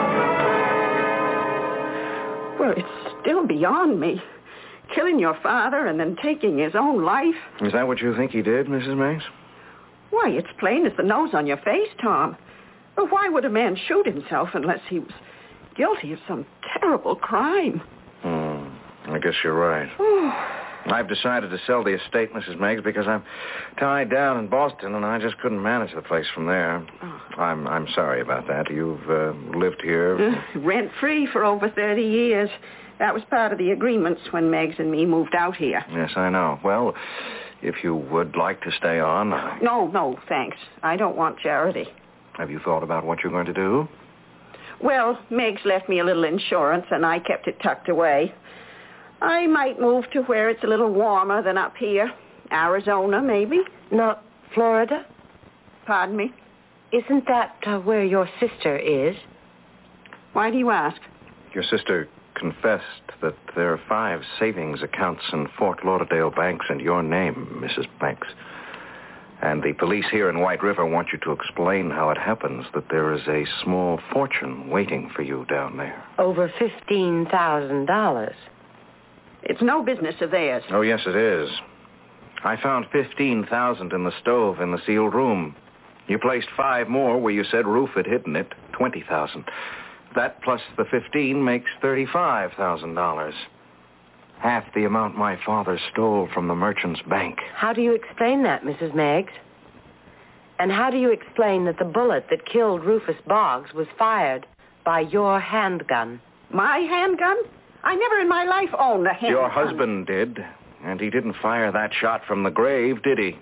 Well, it's still beyond me. Killing your father and then taking his own life. Is that what you think he did, Mrs. Meggs? Why, it's plain as the nose on your face, Tom. But why would a man shoot himself unless he was guilty of some terrible crime? I guess you're right. I've decided to sell the estate, Mrs. Meggs, because I'm tied down in Boston, and I just couldn't manage the place from there. I'm sorry about that. You've lived here... Rent-free for over 30 years. That was part of the agreements when Meggs and me moved out here. Yes, I know. Well, if you would like to stay on... No, thanks. I don't want charity. Have you thought about what you're going to do? Well, Meggs left me a little insurance, and I kept it tucked away. I might move to where it's a little warmer than up here. Arizona, maybe. Not Florida? Pardon me? Isn't that where your sister is? Why do you ask? Your sister confessed that there are 5 savings accounts in Fort Lauderdale banks in your name, Mrs. Banks. And the police here in White River want you to explain how it happens that there is a small fortune waiting for you down there. Over $15,000. It's no business of theirs. Oh, yes, it is. I found $15,000 in the stove in the sealed room. You placed 5 more where you said Ruth had hidden it, $20,000. That plus the 15 makes $35,000. Half the amount my father stole from the merchant's bank. How do you explain that, Mrs. Meggs? And how do you explain that the bullet that killed Rufus Boggs was fired by your handgun? My handgun? I never in my life owned a handgun. Your husband did, and he didn't fire that shot from the grave, did he?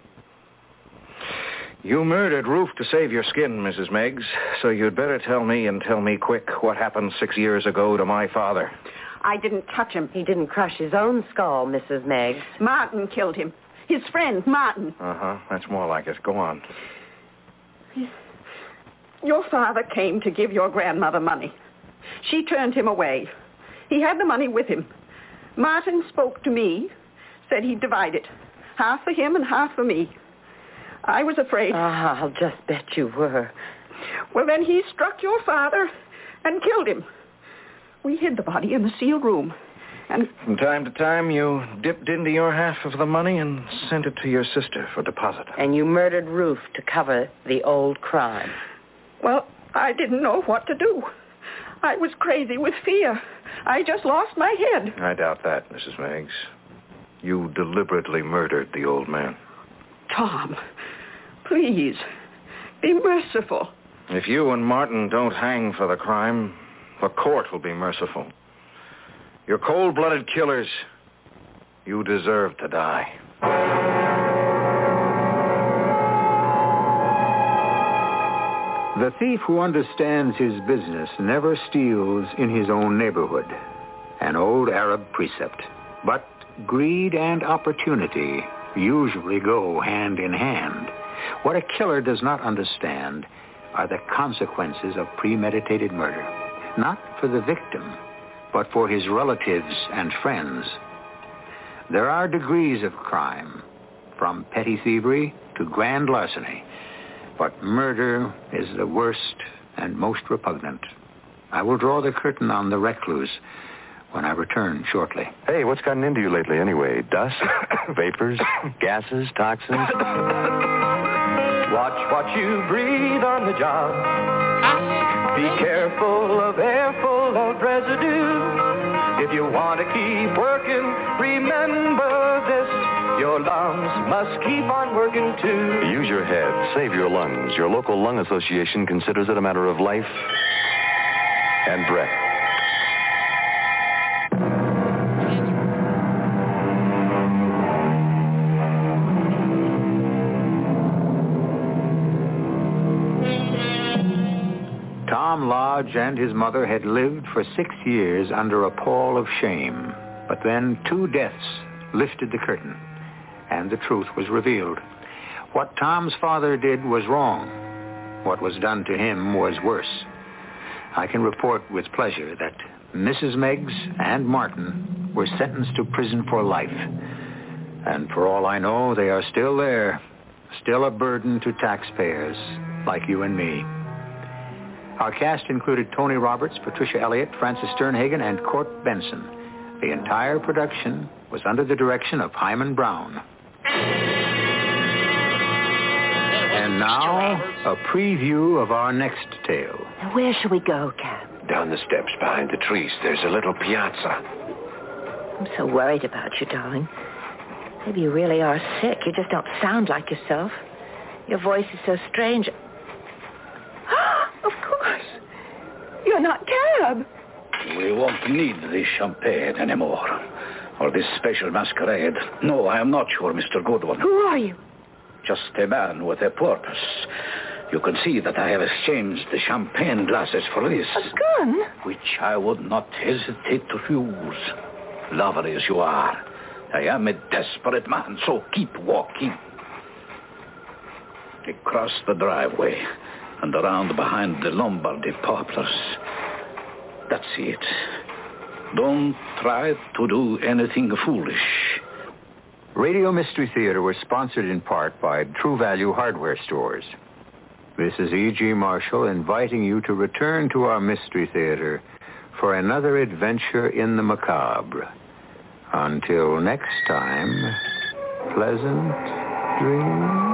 You murdered Ruth to save your skin, Mrs. Meggs, so you'd better tell me, and tell me quick, what happened 6 years ago to my father. I didn't touch him. He didn't crush his own skull, Mrs. Meggs. Martin killed him. His friend, Martin. Uh-huh. That's more like it. Go on. Your father came to give your grandmother money. She turned him away. He had the money with him. Martin spoke to me, said he'd divide it. Half for him and half for me. I was afraid. I'll just bet you were. Well, then he struck your father and killed him. We hid the body in the sealed room. And from time to time, you dipped into your half of the money and sent it to your sister for deposit. And you murdered Ruth to cover the old crime. Well, I didn't know what to do. I was crazy with fear. I just lost my head. I doubt that, Mrs. Meggs. You deliberately murdered the old man. Tom, please, be merciful. If you and Martin don't hang for the crime, the court will be merciful. You're cold-blooded killers. You deserve to die. The thief who understands his business never steals in his own neighborhood. An old Arab precept. But greed and opportunity usually go hand in hand. What a killer does not understand are the consequences of premeditated murder. Not for the victim, but for his relatives and friends. There are degrees of crime, from petty thievery to grand larceny. But murder is the worst and most repugnant. I will draw the curtain on the recluse when I return shortly. Hey, what's gotten into you lately anyway? Dust? Vapors? Gases? Toxins? Watch what you breathe on the job. Be careful of air full of residue. If you want to keep working, remember this. Your lungs must keep on working too. Use your head. Save your lungs. Your local lung association considers it a matter of life and breath. Tom Lodge and his mother had lived for 6 years under a pall of shame. But then 2 deaths lifted the curtain, and the truth was revealed. What Tom's father did was wrong. What was done to him was worse. I can report with pleasure that Mrs. Meggs and Martin were sentenced to prison for life. And for all I know, they are still there, still a burden to taxpayers like you and me. Our cast included Tony Roberts, Patricia Elliott, Francis Sternhagen, and Court Benson. The entire production was under the direction of Hyman Brown. And now, a preview of our next tale. Now, where shall we go, Cap? Down the steps behind the trees. There's a little piazza. I'm so worried about you, darling. Maybe you really are sick. You just don't sound like yourself. Your voice is so strange. Of course. You're not Cab. We won't need this champagne anymore. Or this special masquerade. No, I am not sure, Mr. Goodwin. Who are you? Just a man with a purpose. You can see that I have exchanged the champagne glasses for this. A gun? Which I would not hesitate to use. Lovely as you are, I am a desperate man, so keep walking. Across the driveway and around behind the Lombardy poplars. That's it. Don't try to do anything foolish. Radio Mystery Theater was sponsored in part by True Value Hardware Stores. This is E.G. Marshall inviting you to return to our Mystery Theater for another adventure in the macabre. Until next time, pleasant dreams.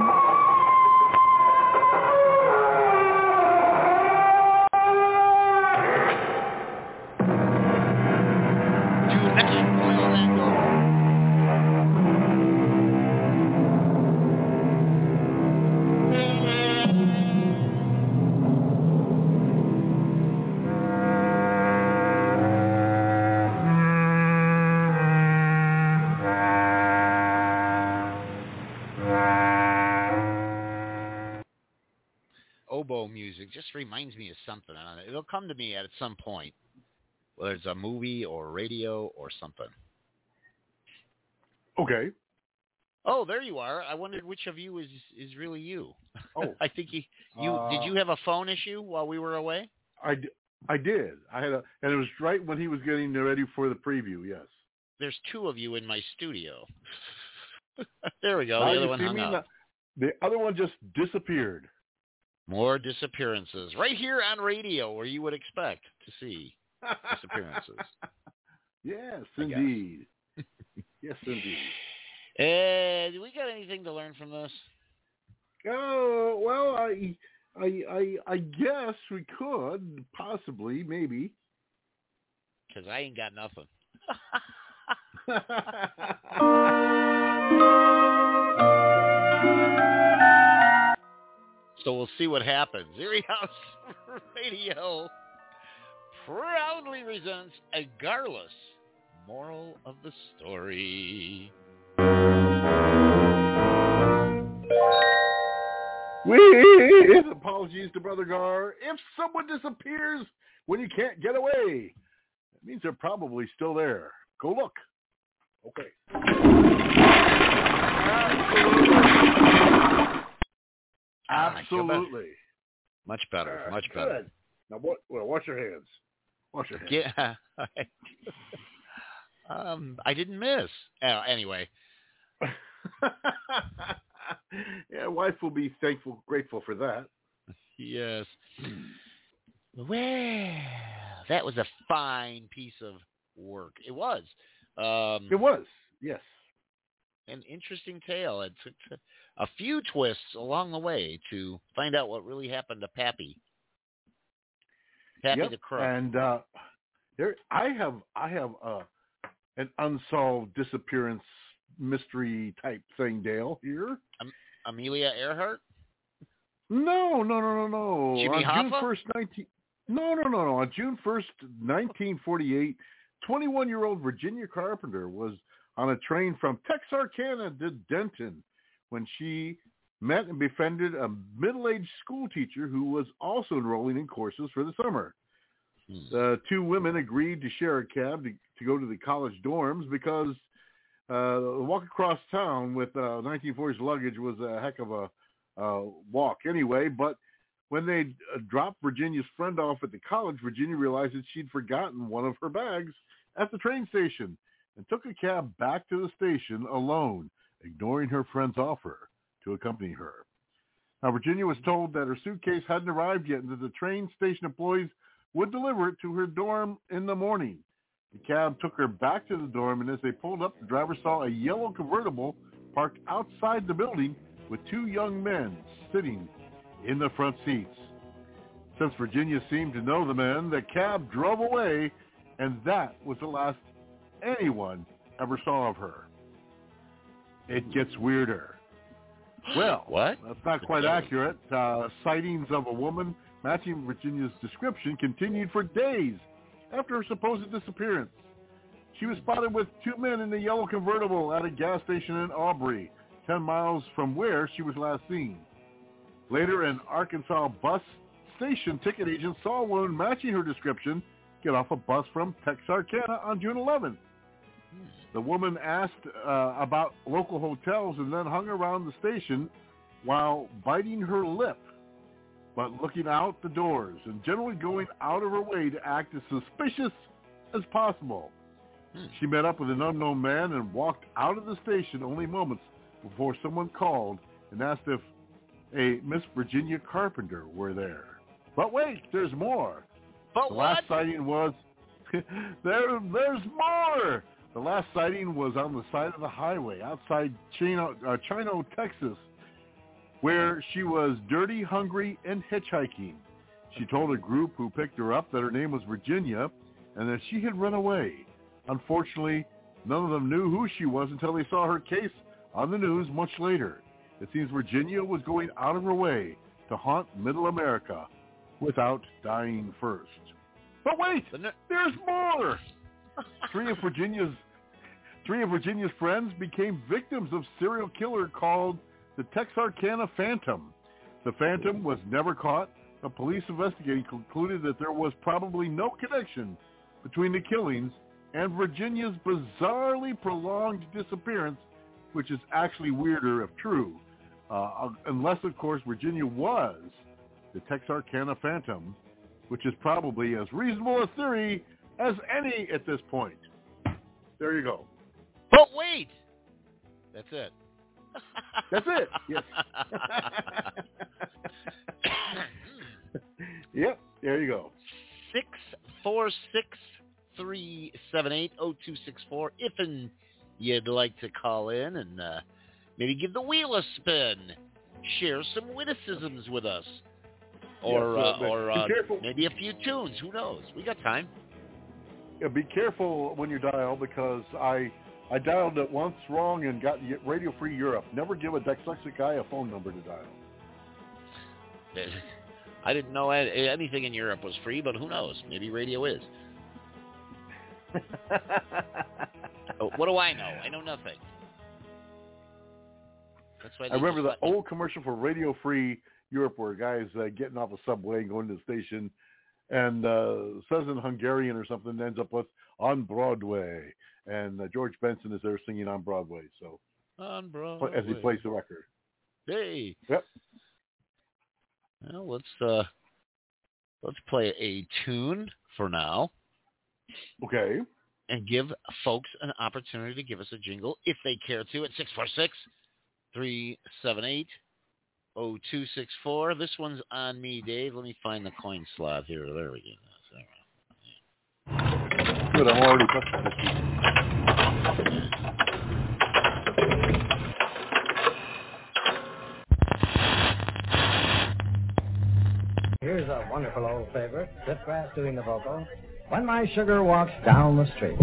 Music just reminds me of something. It'll come to me at some point, whether it's a movie or radio or something. Okay. Oh, there you are. I wondered which of you is really you. Oh, I think did you have a phone issue while we were away? I did. And it was right when he was getting ready for the preview. Yes. There's two of you in my studio. There we go. Now The other you one see hung me up. The other one just disappeared. More disappearances right here on radio, where you would expect to see disappearances. Yes, indeed. Yes, indeed. Do we got anything to learn from this? Oh, well, I guess we could, possibly, maybe. Because I ain't got nothing. So we'll see what happens. Erie House Radio proudly presents a garless moral of the story. With apologies to Brother Gar, if someone disappears when you can't get away, that means they're probably still there. Go look. Okay. Absolutely. Much better. Much better. Good. Now, wash your hands. Wash your hands. Yeah. I didn't miss. Anyway. Yeah, wife will be grateful for that. Yes. Well, that was a fine piece of work. It was. It was, yes. An interesting tale. It took a few twists along the way to find out what really happened to Pappy. Pappy the Crook. And I have an unsolved disappearance mystery type thing, Dale, here. Amelia Earhart? No. Jimmy Hoffa? On June 1st, 1948, 21-year-old Virginia Carpenter was on a train from Texarkana to Denton when she met and befriended a middle-aged school teacher who was also enrolling in courses for the summer. The two women agreed to share a cab to go to the college dorms because the walk across town with 1940s luggage was a heck of a walk anyway. But when they dropped Virginia's friend off at the college, Virginia realized that she'd forgotten one of her bags at the train station and took a cab back to the station alone, ignoring her friend's offer to accompany her. Now, Virginia was told that her suitcase hadn't arrived yet and that the train station employees would deliver it to her dorm in the morning. The cab took her back to the dorm, and as they pulled up, the driver saw a yellow convertible parked outside the building with two young men sitting in the front seats. Since Virginia seemed to know the men, the cab drove away, and that was the last anyone ever saw of her. It gets weirder. Well, what? That's not quite accurate. Sightings of a woman matching Virginia's description continued for days after her supposed disappearance. She was spotted with two men in a yellow convertible at a gas station in Aubrey, 10 miles from where she was last seen. Later, an Arkansas bus station ticket agent saw a woman matching her description get off a bus from Texarkana on June 11th. The woman asked about local hotels and then hung around the station while biting her lip, but looking out the doors and generally going out of her way to act as suspicious as possible. She met up with an unknown man and walked out of the station only moments before someone called and asked if a Miss Virginia Carpenter were there. But wait, there's more. But the last sighting was... there's more! The last sighting was on the side of the highway outside Chino, Texas, where she was dirty, hungry, and hitchhiking. She told a group who picked her up that her name was Virginia and that she had run away. Unfortunately, none of them knew who she was until they saw her case on the news much later. It seems Virginia was going out of her way to haunt Middle America without dying first. But wait, there's more! Three of Virginia's friends became victims of serial killer called the Texarkana Phantom. The Phantom was never caught, but police investigating concluded that there was probably no connection between the killings and Virginia's bizarrely prolonged disappearance which is actually weirder if true. Unless, of course, Virginia was the Texarkana Phantom, which is probably as reasonable a theory as any at this point. There you go. But wait! That's it. That's it. Yes. Yep, there you go. 646-378-0264 if you'd like to call in and maybe give the wheel a spin. Share some witticisms with us. Or, maybe a few tunes. Who knows? We got time. Yeah, be careful when you dial, because I dialed it once wrong and got Radio Free Europe. Never give a dyslexic guy a phone number to dial. I didn't know anything in Europe was free, but who knows? Maybe radio is. What do I know? I know nothing. That's why I remember the old commercial for Radio Free Europe where a guy's getting off a subway and going to the station and says in Hungarian or something, ends up with "on Broadway," and George Benson is there singing "On Broadway." So on Broadway as he plays the record. Hey. Yep. Well, let's play a tune for now. Okay. And give folks an opportunity to give us a jingle if they care to at 646-378-0264. This one's on me, Dave. Let me find the coin slot here. There we go. Good, I'm already touching this. Here's a wonderful old favorite, Slipgrass doing the vocal. When my sugar walks down the street.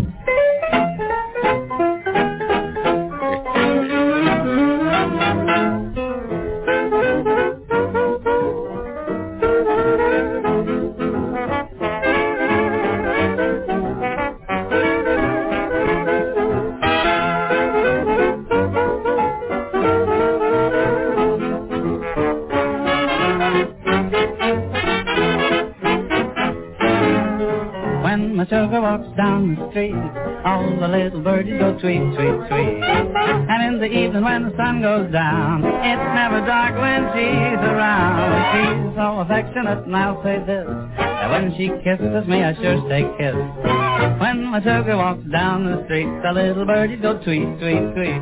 My sugar walks down the street, all the little birdies go tweet, tweet, tweet. And in the evening when the sun goes down, it's never dark when she's around. She's so affectionate, and I'll say this, that when she kisses me, I sure stay kissed. When my sugar walks down the street, the little birdies go tweet, tweet, tweet.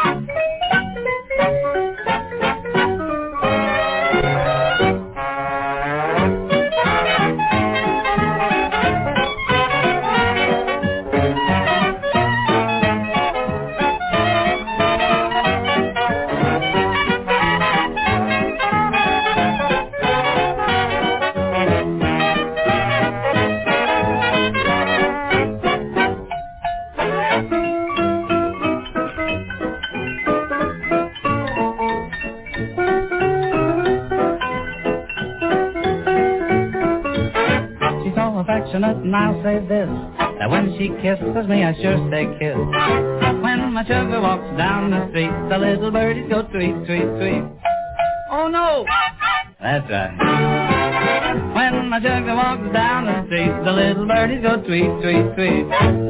And I'll say this, that when she kisses me, I sure stay kissed. When my sugar walks down the street, the little birdies go tweet, tweet, tweet. Oh no! That's right. When my sugar walks down the street, the little birdies go tweet, tweet, tweet.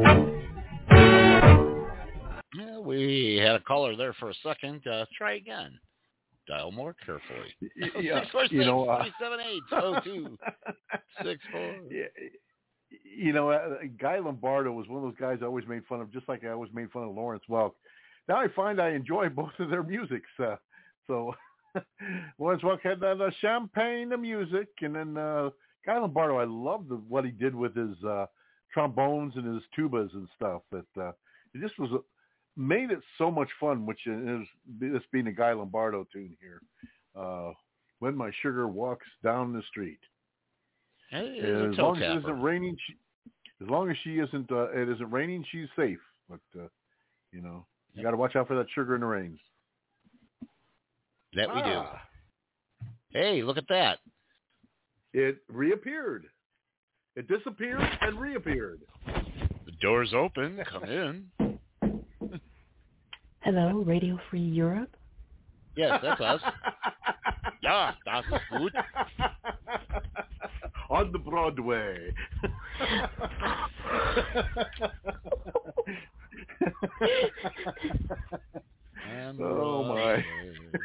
Well, we had a caller there for a second. Try again. Dial more carefully. Yeah, 646-378-0264. Yeah. You know, Guy Lombardo was one of those guys I always made fun of, just like I always made fun of Lawrence Welk. Now I find I enjoy both of their musics. So Lawrence Welk had that Champagne, the music, and then Guy Lombardo, I loved what he did with his trombones and his tubas and stuff. That it just was made it so much fun, which is this being a Guy Lombardo tune here. When my sugar walks down the street. As long as it isn't raining, it isn't raining, she's safe. But you got to watch out for that sugar in the rains. That we do. Hey, look at that! It reappeared. It disappeared and reappeared. The door's open. Come in. Hello, Radio Free Europe. Yes, that's us. Ja, das ist gut. On the Broadway.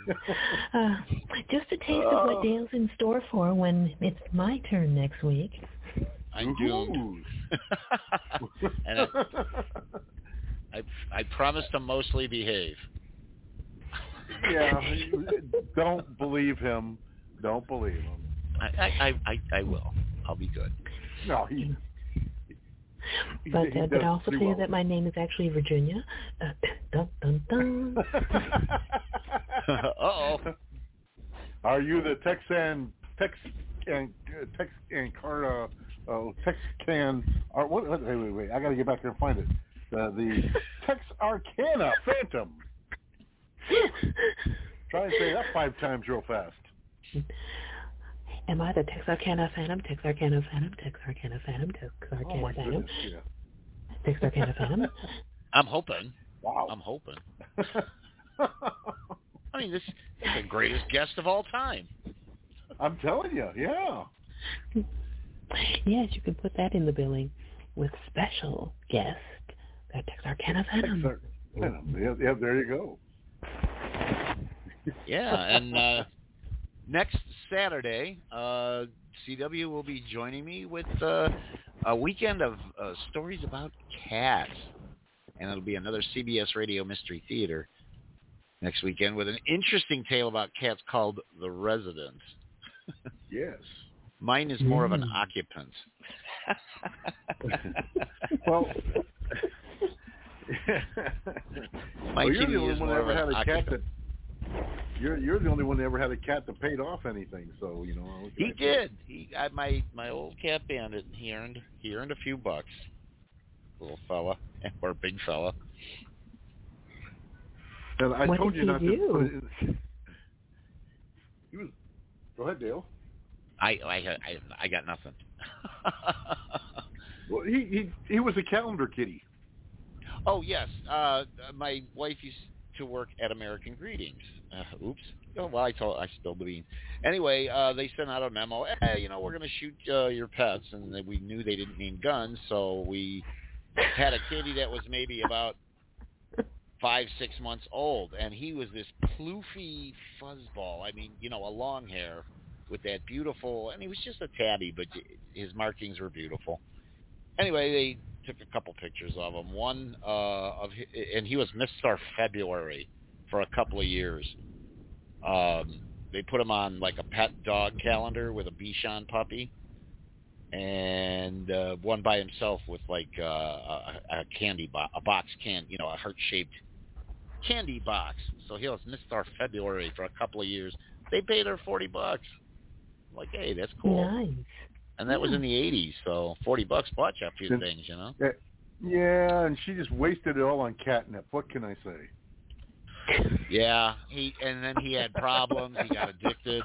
Just a taste of what Dale's in store for when it's my turn next week. I'm doomed. And I promise to mostly behave. Yeah, don't believe him. Don't believe him. I will. I'll be good. No, But also tell you that my name is actually Virginia. Dun, dun, dun. Uh-oh. Are you the Texan wait, I got to get back there and find it. The Texarkana Phantom. Try and say that 5 times real fast. Am I the Texarkana Phantom? Texarkana Phantom? Texarkana Phantom? Texarkana Phantom? Yeah. Texarkana Phantom? I'm hoping. Wow. I'm hoping. I mean, this is the greatest guest of all time. I'm telling you, yeah. Yes, you can put that in the billing with special guest, the Texarkana Phantom. Yeah, there you go. Yeah, and next Saturday, CW will be joining me with a weekend of stories about cats. And it'll be another CBS Radio Mystery Theater next weekend with an interesting tale about cats called The Resident. Yes. Mine is more of an occupant. Well, you're the only one that ever had a cat that. You're the only one that ever had a cat that paid off anything. So you know. He did. My old cat Bandit. He earned a few bucks. Little fella or big fella. And I what told did you not do? to put it in. Go ahead, Dale. I got nothing. Well, he was a calendar kitty. Oh yes, my wife used to work at American Greetings. Oops. Oh, well, I spilled the beans. Anyway, they sent out a memo. Hey, we're going to shoot your pets, and we knew they didn't mean guns, so we had a kitty that was maybe about 5-6 months old, and he was this ploofy fuzzball. I mean, a long hair with that beautiful, and he was just a tabby, but his markings were beautiful. Anyway, they took a couple pictures of him. One and he was Mr. February for a couple of years. They put him on like a pet dog calendar with a Bichon puppy, and one by himself with like a candy box, a box a heart-shaped candy box. So he was Mr. February for a couple of years. They paid her $40. I'm like, hey, that's cool. Nice. And that was in the 80s, so $40 bought you a few things, Yeah, and she just wasted it all on catnip. What can I say? Yeah, and then he had problems. He got addicted.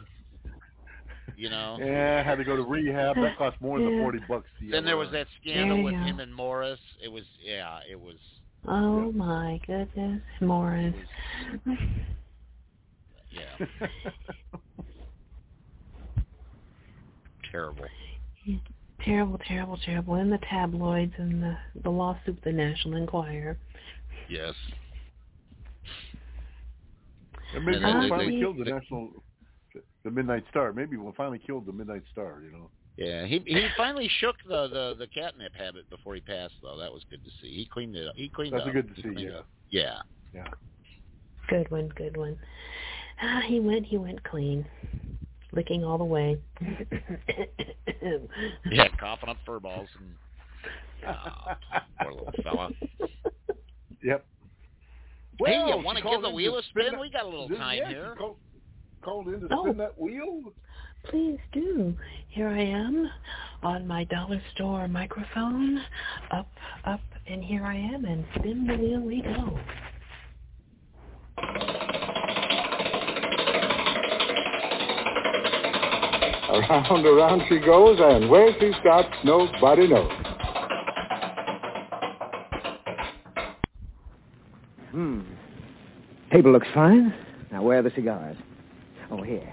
Yeah, had to go to rehab. That cost more than the $40. Then there was that scandal with him and Morris. It was. Oh my goodness, Morris. Yeah. Terrible. Terrible, terrible, terrible. In the tabloids and the lawsuit, the National Enquirer. Yes. And maybe we'll finally kill the Midnight Star. Maybe we'll finally kill the Midnight Star, Yeah, he finally shook the catnip habit before he passed, though. That was good to see. He cleaned it up. That's good to see, yeah. Yeah. Good one, good one. He went clean. Licking all the way. Yeah, coughing up fur balls. And, poor little fella. Yep. Hey, Well, you want to give the wheel a spin? We got a little time here. Called in to spin that wheel? Please do. Here I am on my dollar store microphone. Up, and here I am, and spin the wheel we go. Around she goes, and where she stops, nobody knows. Table looks fine. Now, where are the cigars? Oh, here.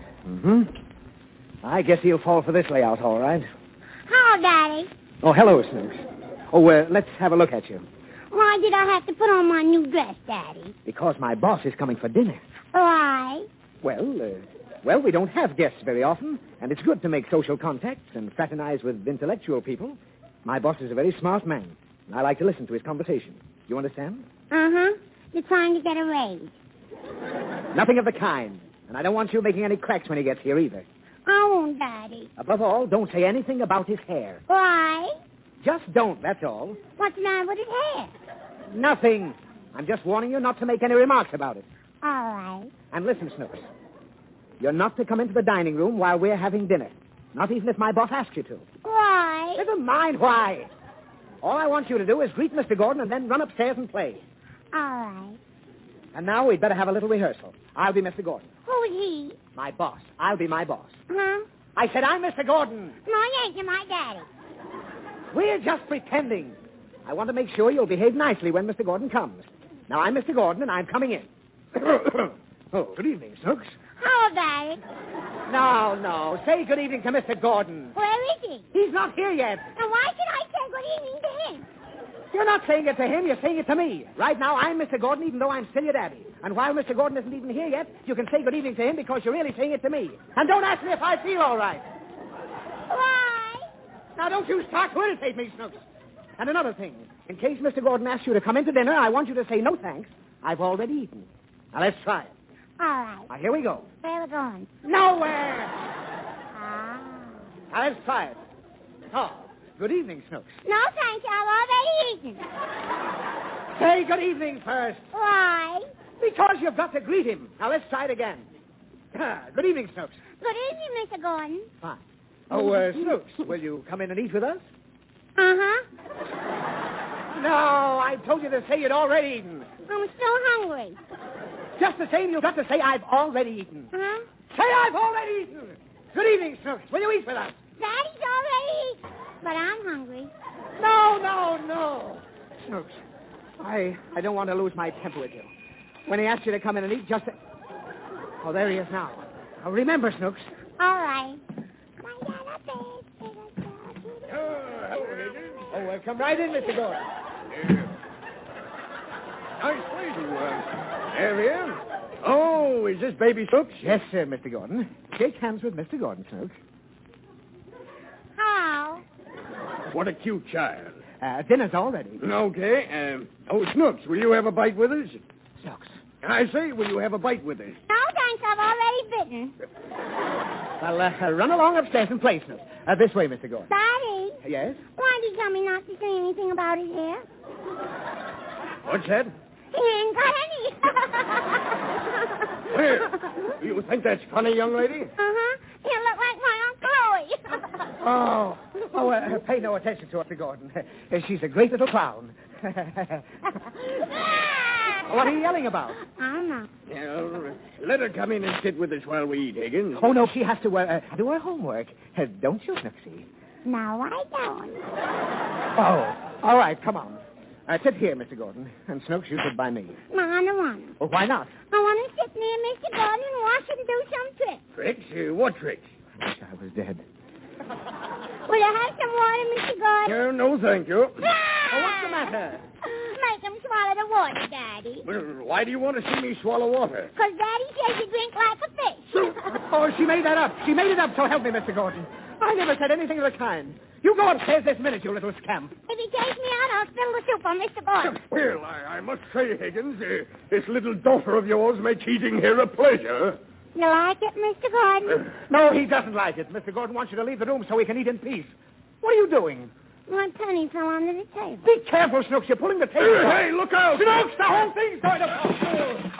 I guess he'll fall for this layout, all right. Hello, Daddy. Oh, hello, Snooks. Oh, let's have a look at you. Why did I have to put on my new dress, Daddy? Because my boss is coming for dinner. Why? Well, we don't have guests very often, and it's good to make social contacts and fraternize with intellectual people. My boss is a very smart man, and I like to listen to his conversation. You understand? Uh-huh. You're trying to get a raise. Nothing of the kind. And I don't want you making any cracks when he gets here either. I won't, Daddy. Above all, don't say anything about his hair. Why? Just don't, that's all. What's the matter with his hair? Nothing. I'm just warning you not to make any remarks about it. All right. And listen, Snooks. You're not to come into the dining room while we're having dinner. Not even if my boss asks you to. Why? Never mind why. All I want you to do is greet Mr. Gordon and then run upstairs and play. All right. And now we'd better have a little rehearsal. I'll be Mr. Gordon. Who's he? My boss. I'll be my boss. Huh? I said I'm Mr. Gordon. No, you ain't. You're my daddy. We're just pretending. I want to make sure you'll behave nicely when Mr. Gordon comes. Now, I'm Mr. Gordon, and I'm coming in. Oh, good evening, Snooks. Hello, Daddy. No. Say good evening to Mr. Gordon. Where is he? He's not here yet. Now, why should I say good evening to him? You're not saying it to him, you're saying it to me. Right now, I'm Mr. Gordon, even though I'm still your daddy. And while Mr. Gordon isn't even here yet, you can say good evening to him because you're really saying it to me. And don't ask me if I feel all right. Why? Now, don't you start to irritate me, Snooks. And another thing. In case Mr. Gordon asks you to come in to dinner, I want you to say no thanks. I've already eaten. Now, let's try it. All right. Now, here we go. Where are we going? Nowhere! Ah. Now, let's try it. Oh, good evening, Snooks. No, thank you. I've already eaten. Say good evening first. Why? Because you've got to greet him. Now, let's try it again. Good evening, Snooks. Good evening, Mr. Gordon. Fine. Oh, Snooks, will you come in and eat with us? Uh-huh. No, I told you to say you'd already eaten. I'm still hungry. Just the same, you've got to say I've already eaten. Huh? Say I've already eaten. Good evening, Snooks. Will you eat with us? Daddy's already eaten, but I'm hungry. No. Snooks, I don't want to lose my temper with you. When he asks you to come in and eat, just say... Oh, there he is now. Now, remember, Snooks. All right. Oh, well, come right in, Mr. Gordon. Nice place you area. Oh, is this baby Snooks? Yes, sir, Mr. Gordon. Shake hands with Mr. Gordon, Snooks. How? What a cute child. Dinner's all ready. Okay. Snooks, will you have a bite with us? Snooks. I say, will you have a bite with us? No, thanks. I've already bitten. Well, run along upstairs and play, Snooks. This way, Mr. Gordon. Daddy? Yes? Why did you tell me not to say anything about his hair? What's that? He ain't got any. Well, you think that's funny, young lady? Uh-huh. You look like my Aunt Chloe. Pay no attention to her, Mr. Gordon. She's a great little clown. What are you yelling about? I don't know. Yeah, let her come in and sit with us while we eat, Higgins. Oh, no, she has to do her homework. Don't you, Snooksy? No, I don't. Oh, all right, come on. Sit here, Mr. Gordon. And Snooks, you sit by me. No, I don't want to. Well, why not? I want to sit near Mr. Gordon and watch him do some tricks. Tricks? What tricks? I wish I was dead. Will you have some water, Mr. Gordon? No, thank you. Oh, what's the matter? Make him swallow the water, Daddy. Well, why do you want to see me swallow water? Because Daddy says you drink like a fish. Oh, she made that up. She made it up, so help me, Mr. Gordon. I never said anything of the kind. You go upstairs this minute, you little scamp. If he takes me out, I'll spill the soup on Mr. Gordon. Well, I must say, Higgins, this little daughter of yours makes eating here a pleasure. You like it, Mr. Gordon? No, he doesn't like it. Mr. Gordon wants you to leave the room so he can eat in peace. What are you doing? My penny fell under the table. Be careful, Snooks. You're pulling the table. Hey, look out! Snooks, the whole thing's going to...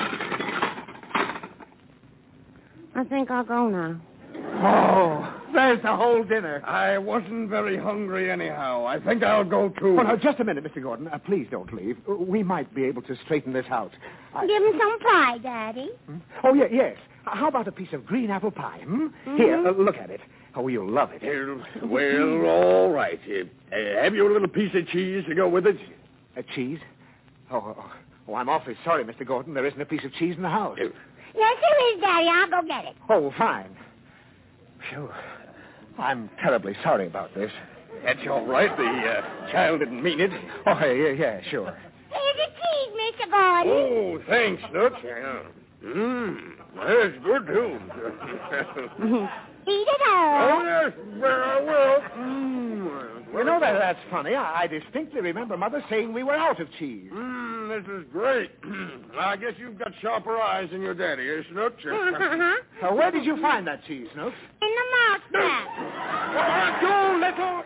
I think I'll go now. Oh, there's the whole dinner. I wasn't very hungry anyhow. I think I'll go too. Oh, no, just a minute, Mr. Gordon. Please don't leave. We might be able to straighten this out. Give him some pie, Daddy. Oh, yes. How about a piece of green apple pie? Mm-hmm. Here, look at it. Oh, you'll love it. Well, all right. Have you a little piece of cheese to go with it? Cheese? Oh, I'm awfully sorry, Mr. Gordon. There isn't a piece of cheese in the house. Yes, there is, Daddy. I'll go get it. Oh, fine. Phew. I'm terribly sorry about this. That's all right. The child didn't mean it. Oh, yeah, sure. Here's the cheese, Mr. Gordon. Oh, thanks, Snooks. That's good, too. Eat it all. Oh, yes, well, I will. You know that's funny. I distinctly remember Mother saying we were out of cheese. This is great. I guess you've got sharper eyes than your daddy, eh, Snooks? Where did you find that cheese, Snooks? In the mouse trap. You little...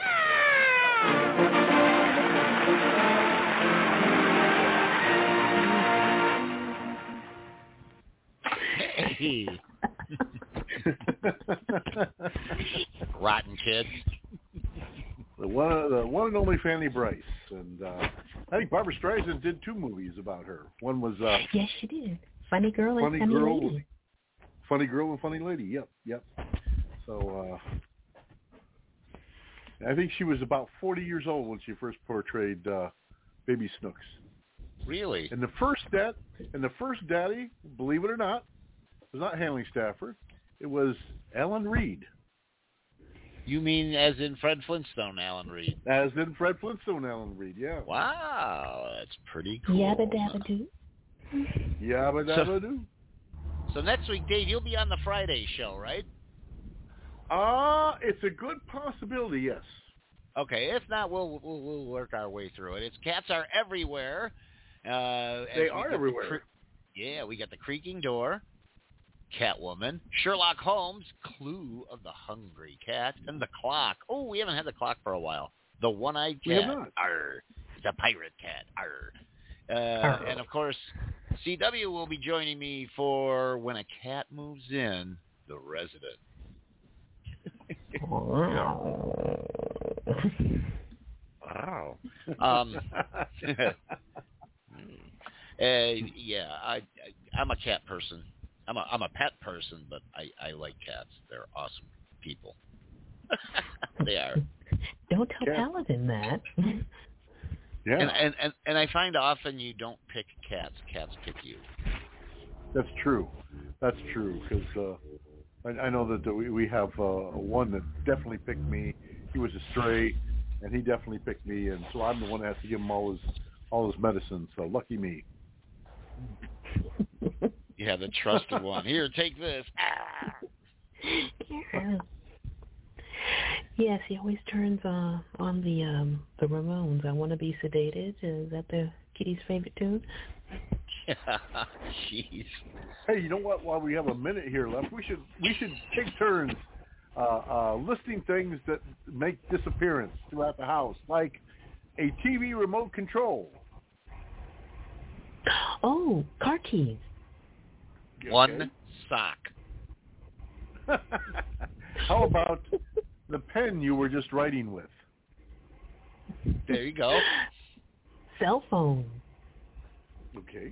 Hey. Rotten kids. The one and only Fanny Bryce. And I think Barbara Streisand did 2 movies about her. One was... yes, she did. Funny Girl and Funny Lady. Funny Girl and Funny Lady, yep. So I think she was about 40 years old when she first portrayed Baby Snooks. Really? And the first daddy, believe it or not, was not Hanley Stafford. It was Alan Reed. You mean as in Fred Flintstone, Alan Reed? As in Fred Flintstone, Alan Reed, yeah. Wow, that's pretty cool. Yabba dabba doo. Yabba dabba doo. So next week, Dave, you'll be on the Friday show, right? It's a good possibility, yes. Okay, if not, we'll work our way through it. Cats are everywhere. They are everywhere. We got the creaking door, Catwoman, Sherlock Holmes, Clue of the Hungry Cat, and the clock. Oh, we haven't had the clock for a while. The one-eyed cat. We have not. Arr. The pirate cat. Arr. And, of course, CW will be joining me for When a Cat Moves In, The Resident. Wow. I'm a cat person. I'm a pet person, but I like cats. They're awesome people. They are. Don't tell Paladin that. Yeah. And I find often you don't pick cats. Cats pick you. That's true. Because I know that we have one that definitely picked me. He was a stray, and he definitely picked me, and so I'm the one that has to give him all his medicine. So lucky me. You have the trusted one. Here, take this. Ah. Yes, he always turns on the Ramones. I Want to Be Sedated. Is that the kitty's favorite tune? Jeez. Hey, you know what? While we have a minute here left, we should take turns listing things that make disappearance throughout the house, like a TV remote control. Oh, car keys. Okay. One sock. How about the pen you were just writing with? There you go. Cell phone. Okay.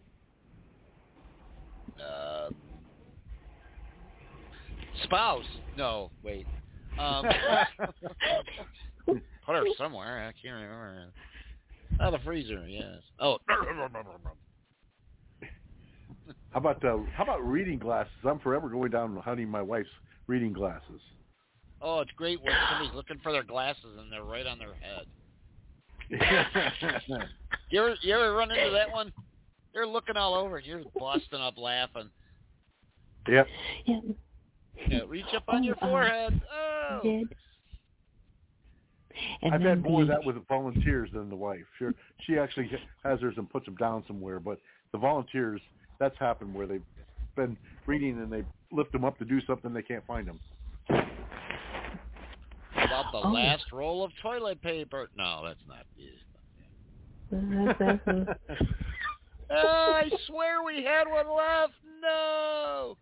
Spouse. No, wait. Put her somewhere. I can't remember. Oh, the freezer. Yes. Oh. How about reading glasses? I'm forever going down and hunting my wife's reading glasses. Oh, it's great when somebody's looking for their glasses and they're right on their head. You ever run into that one? They're looking all over and you're busting up laughing. Yep. Yeah, reach up on your forehead. Oh. I've had more of that with the volunteers than the wife. She actually has hers and puts them down somewhere, but the volunteers, that's happened where they've been reading and they lift them up to do something, they can't find them. About the last roll of toilet paper. No, that's not it. I swear we had one left. No.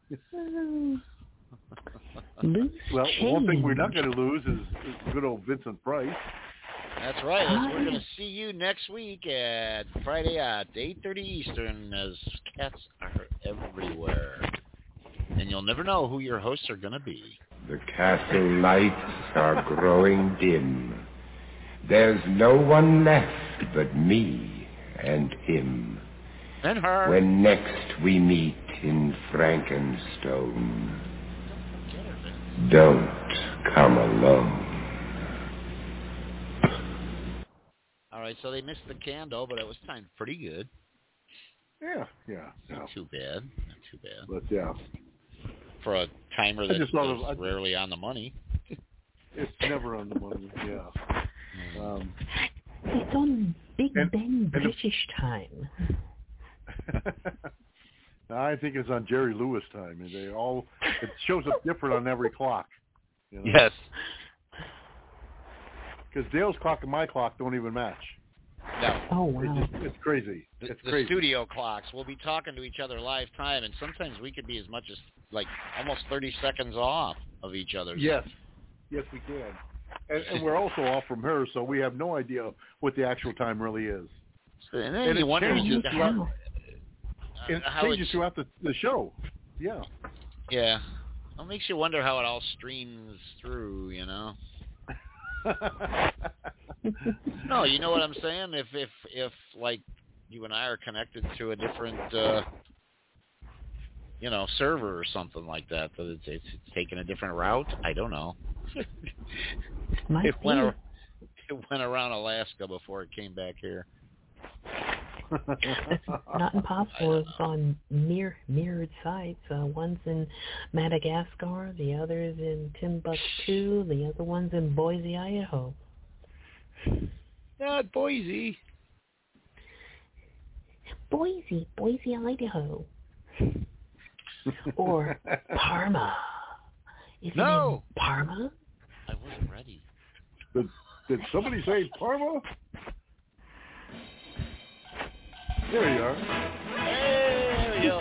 Well, one thing we're not going to lose is good old Vincent Price. That's right. We're going to see you next week at Friday at 8:30 Eastern as cats are everywhere. And you'll never know who your hosts are going to be. The castle lights are growing dim. There's no one left but me and him. And her. When next we meet in Frankenstone, don't come alone. All right, so they missed the candle, but it was timed pretty good. Yeah. Not too bad. But yeah, for a timer that's rarely on the money. It's never on the money. Yeah. It's on Big Ben British time. I think it's on Jerry Lewis time, and it shows up different on every clock. You know? Yes. Because Dale's clock and my clock don't even match. No. Oh, wow. It's crazy. The crazy. studio clocks, we'll be talking to each other live time, and sometimes we could be as much as like almost 30 seconds off of each other. Yes, we can. And we're also off from her, so we have no idea what the actual time really is. And then you wonder it changes throughout the show. Yeah. Yeah. It makes you wonder how it all streams through, you know. No, you know what I'm saying? If like you and I are connected to a different server or something like that it's taking a different route. I don't know. It went around Alaska before it came back here. It's not impossible. It's on mirrored sites. One's in Madagascar, the other's in Timbuktu, the other one's in Boise, Idaho. Not Boise. Boise, Idaho. Or Parma. Is it in Parma? I wasn't ready. Did somebody say Parma? There you are. Hey, there we go.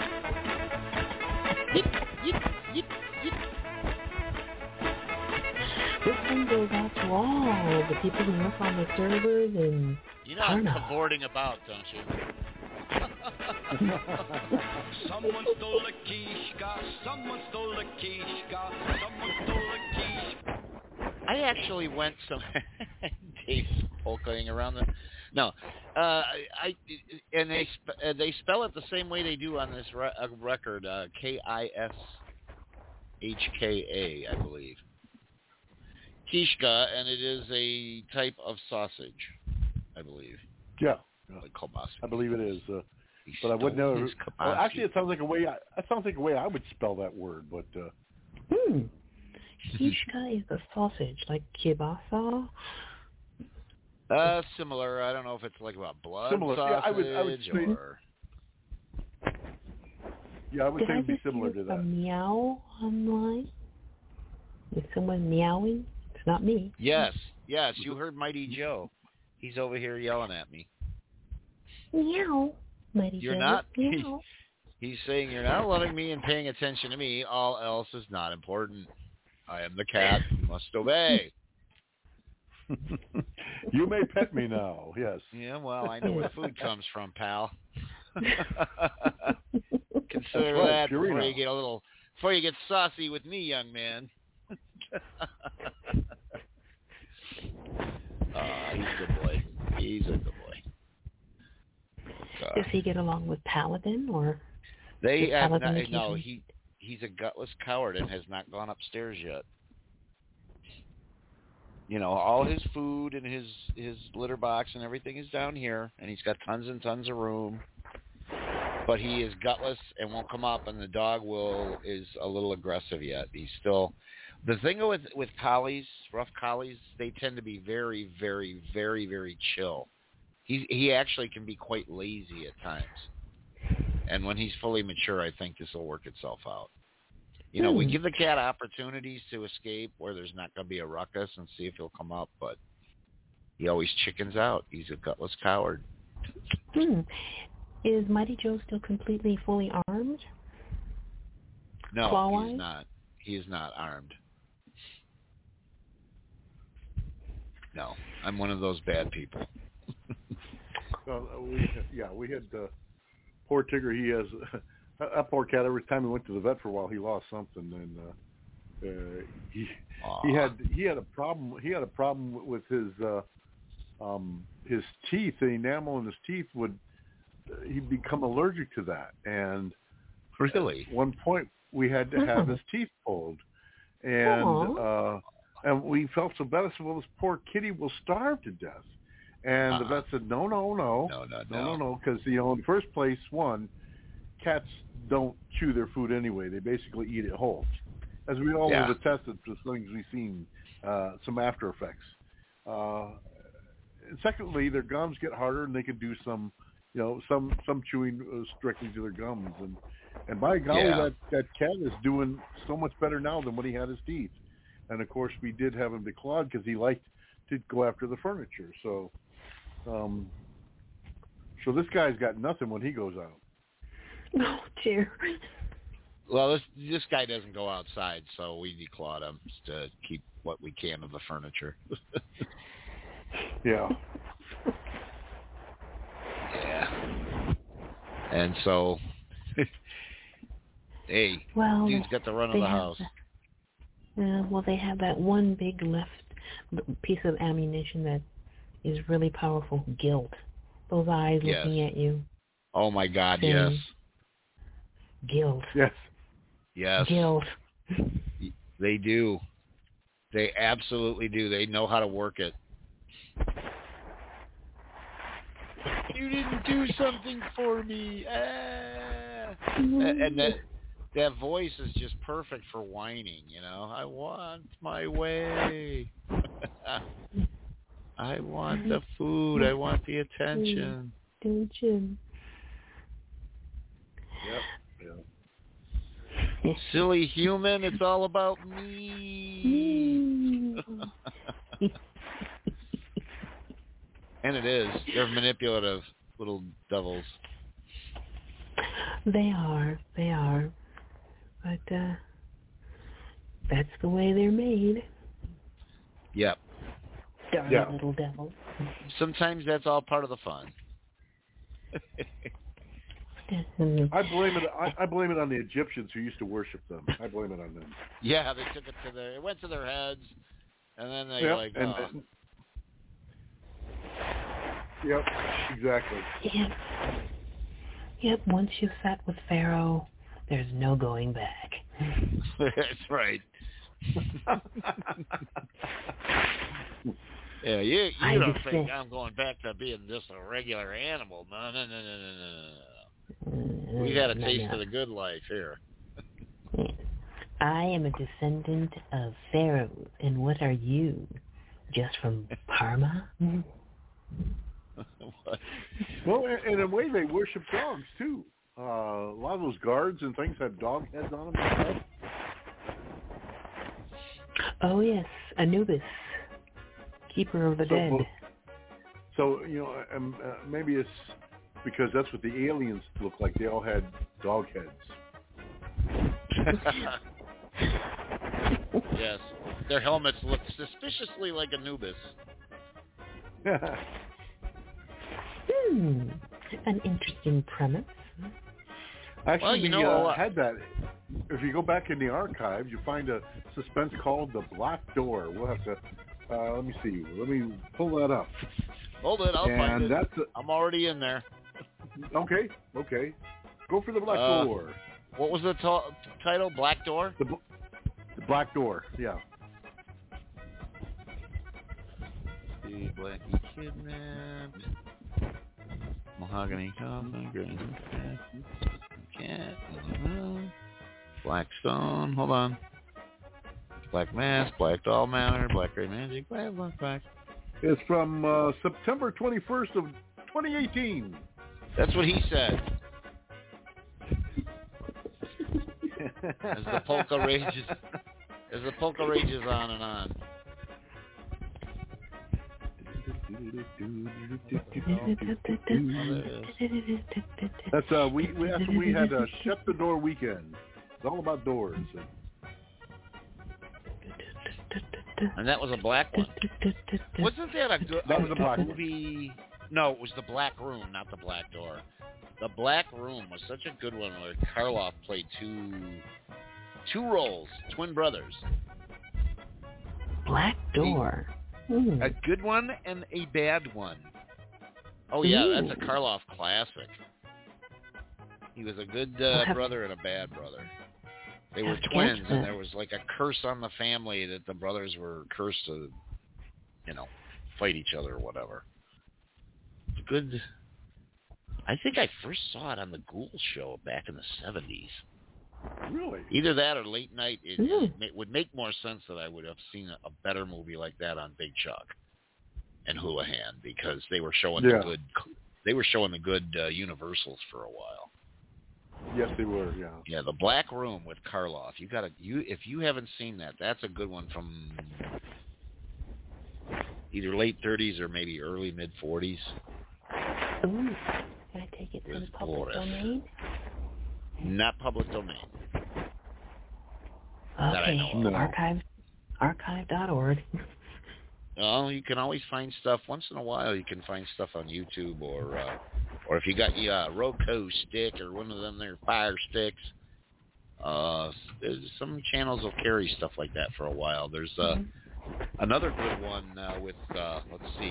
This one goes out to all the people who work on the servers and you know I'm cavorting about, don't you? Someone stole a quiche. Someone stole a quiche. Someone stole a quiche. I actually went some Dave's polkaing around the. No, they spell it the same way they do on this record, Kishka, I believe. Kishka, and it is a type of sausage, I believe. Yeah, like kielbasa. I believe it is. But I would never. Well, actually, it sounds like a way. I would spell that word, but. Kishka is a sausage, like kielbasa. Similar. I don't know if it's like about blood similar. sausage I would say, or. Yeah, I would say it would be similar to that. A meow online? Is someone meowing? It's not me. Yes. You heard Mighty Joe. He's over here yelling at me. Meow. Mighty You're Joe. not. Meow. He's saying you're not loving me and paying attention to me. All else is not important. I am the cat. You must obey. You may pet me now. Yes. Yeah. Well, I know where food comes from, pal. Consider that before you get saucy with me, young man. He's a good boy. He's a good boy. Does he get along with Paladin or? He's a gutless coward and has not gone upstairs yet. You know, all his food and his litter box and everything is down here, and he's got tons and tons of room. But he is gutless and won't come up, and the dog is a little aggressive yet. He's still. The thing with collies, rough collies, they tend to be very, very, very, very chill. He actually can be quite lazy at times. And when he's fully mature, I think this will work itself out. You know, we give the cat opportunities to escape where there's not going to be a ruckus and see if he'll come up, but he always chickens out. He's a gutless coward. Is Mighty Joe still completely fully armed? No, Claw-wise? he's not. He is not armed. No, I'm one of those bad people. We had poor Tigger. He has that poor cat. Every time he went to the vet for a while, he lost something, and he had a problem. He had a problem with his teeth. The enamel in his teeth he'd become allergic to that, and really, at one point we had to have his teeth pulled, and we felt so bad. I said, "Well, this poor kitty will starve to death." And the vet said, no, because, in the first place, one, cats don't chew their food anyway. They basically eat it whole. As we all have attested to things we've seen, some after effects. Secondly, their gums get harder, and they can do some chewing strictly to their gums. And by golly, that cat is doing so much better now than when he had his teeth. And, of course, we did have him declawed because he liked to go after the furniture. So this guy's got nothing when he goes out. Oh, dear. Well, this guy doesn't go outside, so we declawed him to keep what we can of the furniture. Yeah. Yeah. And so, hey, dude's got the run of the house. Well, they have that one big left piece of ammunition that is really powerful. Guilt. Those eyes looking at you. Oh, my God, yes. Guilt. Yes. Guilt. They do. They absolutely do. They know how to work it. You didn't do something for me. And that voice is just perfect for whining, I want my way. I want the food. I want the attention. Attention. Yep. Silly human, it's all about me. And it is. They're manipulative little devils. They are. But that's the way they're made. Yep. Darn little devils. Sometimes that's all part of the fun. I blame it on the Egyptians who used to worship them. I blame it on them. Yeah, they took it it went to their heads, and then they Yep, exactly. Yep, once you've sat with Pharaoh, there's no going back. That's right. Yeah, you don't think I'm going back to being just a regular animal. No. We got a taste of the good life here. I am a descendant of Pharaoh, and what are you? Just from Parma? Well, in a way, they worship dogs, too. A lot of those guards and things have dog heads on them. Oh, yes, Anubis, keeper of the dead. So, maybe it's because that's what the aliens look like. They all had dog heads. Yes. Their helmets look suspiciously like Anubis. An interesting premise. Actually, had that. If you go back in the archives, you find a suspense called The Black Door. We'll have to, let me see. Let me pull that up. Hold it, I'll find it. I'm already in there. Okay. Go for The Black Door. What was the title? Black Door? The Black Door, yeah. The Blackie kidnapped. Mahogany coffin, green cat, black stone, hold on. Black mask, black doll manor, black gray magic, black. It's from September 21st of 2018. That's what he said. As the polka rages on and on. That's we had a shut the door weekend. It's all about doors. And that was a black one. Wasn't that a good movie? No, it was The Black Room, not The Black Door. The Black Room was such a good one where Karloff played two roles, twin brothers. Black Door. A good one and a bad one. Oh, yeah, that's a Karloff classic. He was a good brother and a bad brother. They were twins, and there was like a curse on the family that the brothers were cursed to, fight each other or whatever. good. I think I first saw it on the Ghoul Show back in the 70s. Really? Either that or Late Night. It would make more sense that I would have seen a better movie like that on Big Chuck and Houlihan, because they were showing the good. They were showing the good Universals for a while. Yes, they were. Yeah. Yeah, The Black Room with Karloff. If you haven't seen that, that's a good one from either late 30s or maybe early mid 40s. Ooh, can I take it to the public domain? Not public domain. Okay, archive.org. Oh, you can always find stuff. Once in a while, you can find stuff on YouTube, or if you got a Roku stick or one of them there Fire Sticks. Some channels will carry stuff like that for a while. There's another good one with let's see,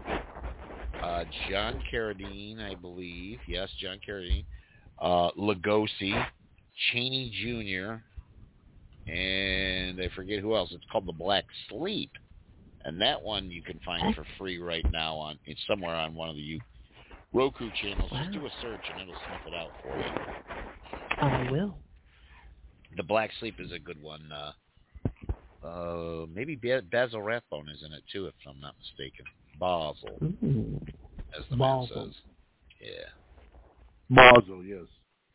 John Carradine, I believe. Yes, John Carradine. Lugosi, Cheney Jr., and I forget who else. It's called The Black Sleep, and that one you can find for free right now it's somewhere on one of the Roku channels. Just do a search and it'll sniff it out for you. I will. The Black Sleep is a good one. Maybe Basil Rathbone is in it too, if I'm not mistaken. Basil, as the man says. Yeah. Basil, yes.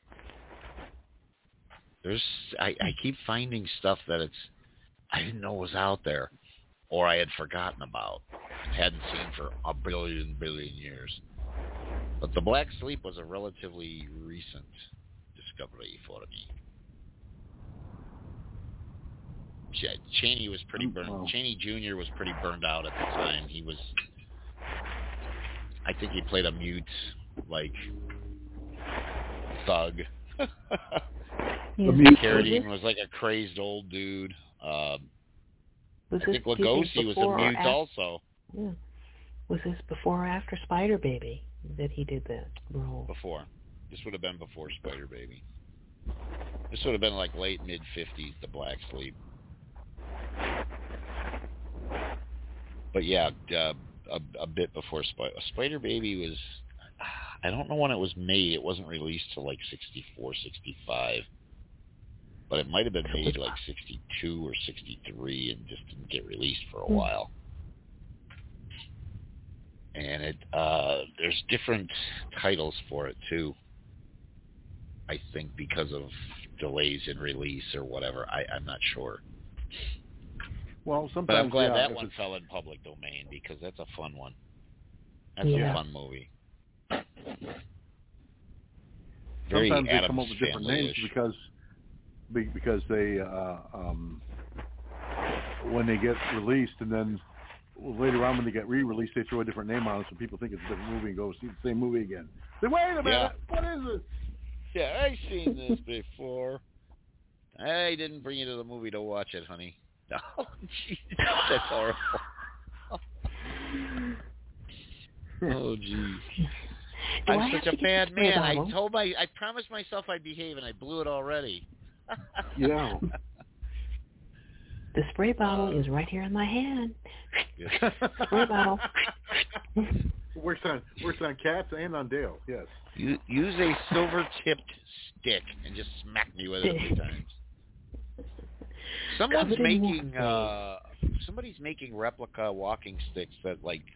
I keep finding stuff that I didn't know was out there, or I had forgotten about, hadn't seen for a billion years. But The Black Sleep was a relatively recent discovery for me. Cheney was pretty burned. Cheney Jr. was pretty burned out at the time. I think he played a mute, thug. Carradine was like a crazy old dude. I think Lugosi was a mute also. Yeah. Was this before or after Spider Baby that he did that role? Before. This would have been before Spider Baby. This would have been like late mid-50s, The Black Sleep. But yeah, a bit before Spider Baby was. I don't know when it was made. It wasn't released till like 64, 65. But it might have been made like 62 or 63 and just didn't get released for a while. And there's different titles for it too. I think because of delays in release or whatever. I'm not sure. Well, sometimes. But I'm glad that one fell in public domain because that's a fun one. That's a fun movie. Sometimes they come up with different names because they when they get released and then later on when they get re-released they throw a different name on it so people think it's a different movie and go see the same movie again. Say, wait a minute, what is this? Yeah, I've seen this before. I didn't bring you to the movie to watch it, honey. Oh, jeez, that's horrible. Oh, jeez. I'm such a bad man. I promised myself I'd behave, and I blew it already. Yeah. The spray bottle is right here in my hand. Spray bottle. Works on cats and on Dale. Yes. Use a silver-tipped stick and just smack me with it 3 times. Somebody's making replica walking sticks that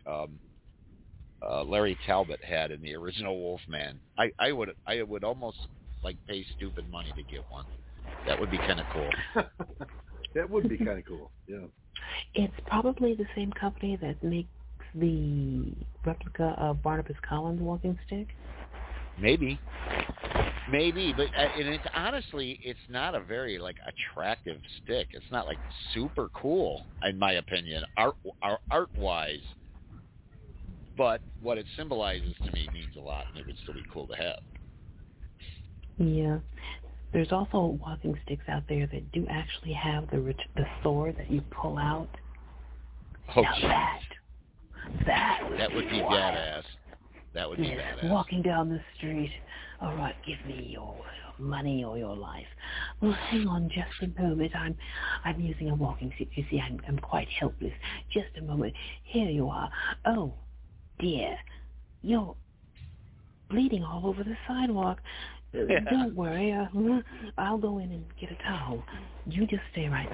Larry Talbot had in the original Wolfman. I would almost pay stupid money to get one. That would be kind of cool. That would be kind of cool. Yeah. It's probably the same company that makes the replica of Barnabas Collins walking stick. Maybe, but honestly, it's not a very attractive stick. It's not super cool, in my opinion, art-wise. But what it symbolizes to me means a lot, and it would still be cool to have. Yeah. There's also walking sticks out there that do actually have the sword that you pull out. Oh, now that would be badass. That would be badass. Walking down the street. All right, give me your money or your life. Well, hang on just a moment. I'm using a walking stick. You see, I'm quite helpless. Just a moment. Here you are. Oh, dear. you're bleeding all over the sidewalk. Don't worry. I'll go in and get a towel. You just stay right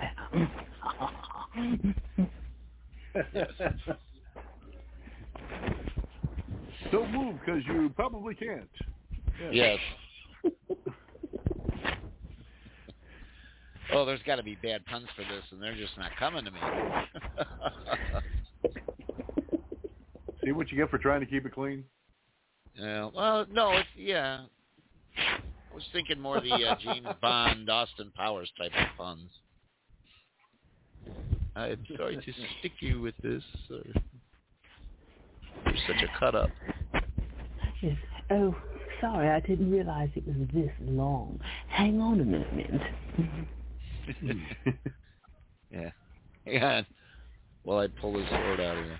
there. Don't move, because you probably can't. Yes. Oh, there's got to be bad puns for this, and they're just not coming to me. See what you get for trying to keep it clean? Yeah. Well, no, it's, yeah. I was thinking more the James Bond, Austin Powers type of puns. I'm sorry to stick you with this. You're such a cut-up. Yes. Oh, sorry, I didn't realize it was this long. Hang on a minute, Mint. Yeah. Yeah. Well, I'd pull his sword out of there.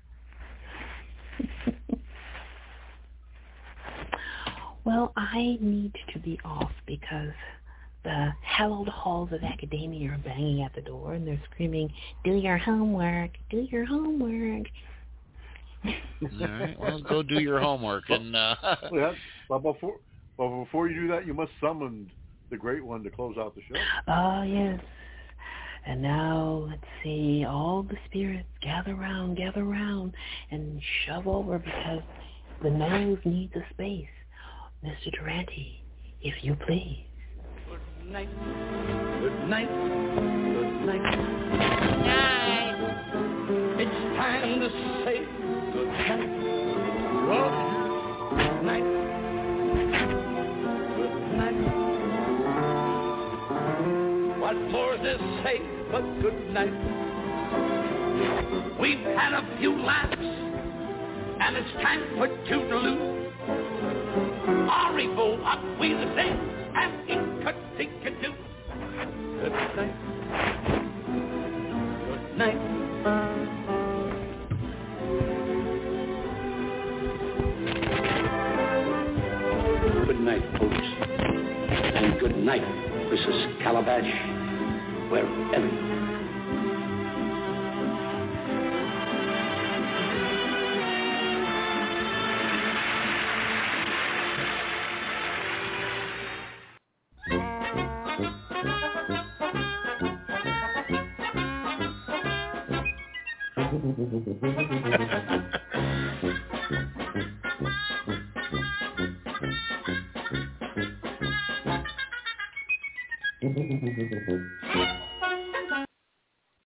Well, I need to be off because the hallowed halls of academia are banging at the door, and they're screaming, "Do your homework, do your homework." All right, well, go do your homework. And But before you do that, you must summon the Great One to close out the show. Ah, yes. And now, let's see, all the spirits gather round, and shove over because the nose needs a space. Mr. Durante, if you please. Good night. Good night. Good night. Good night. It's time to say good night. Good night. Good night. What more to say but good night? We've had a few laughs, and it's time for toodaloo. Arrivo, up we the day, and in-cut-tick-a-doo. Good night. Good night. Good night, folks. And good night, Mrs. Calabash, wherever you are.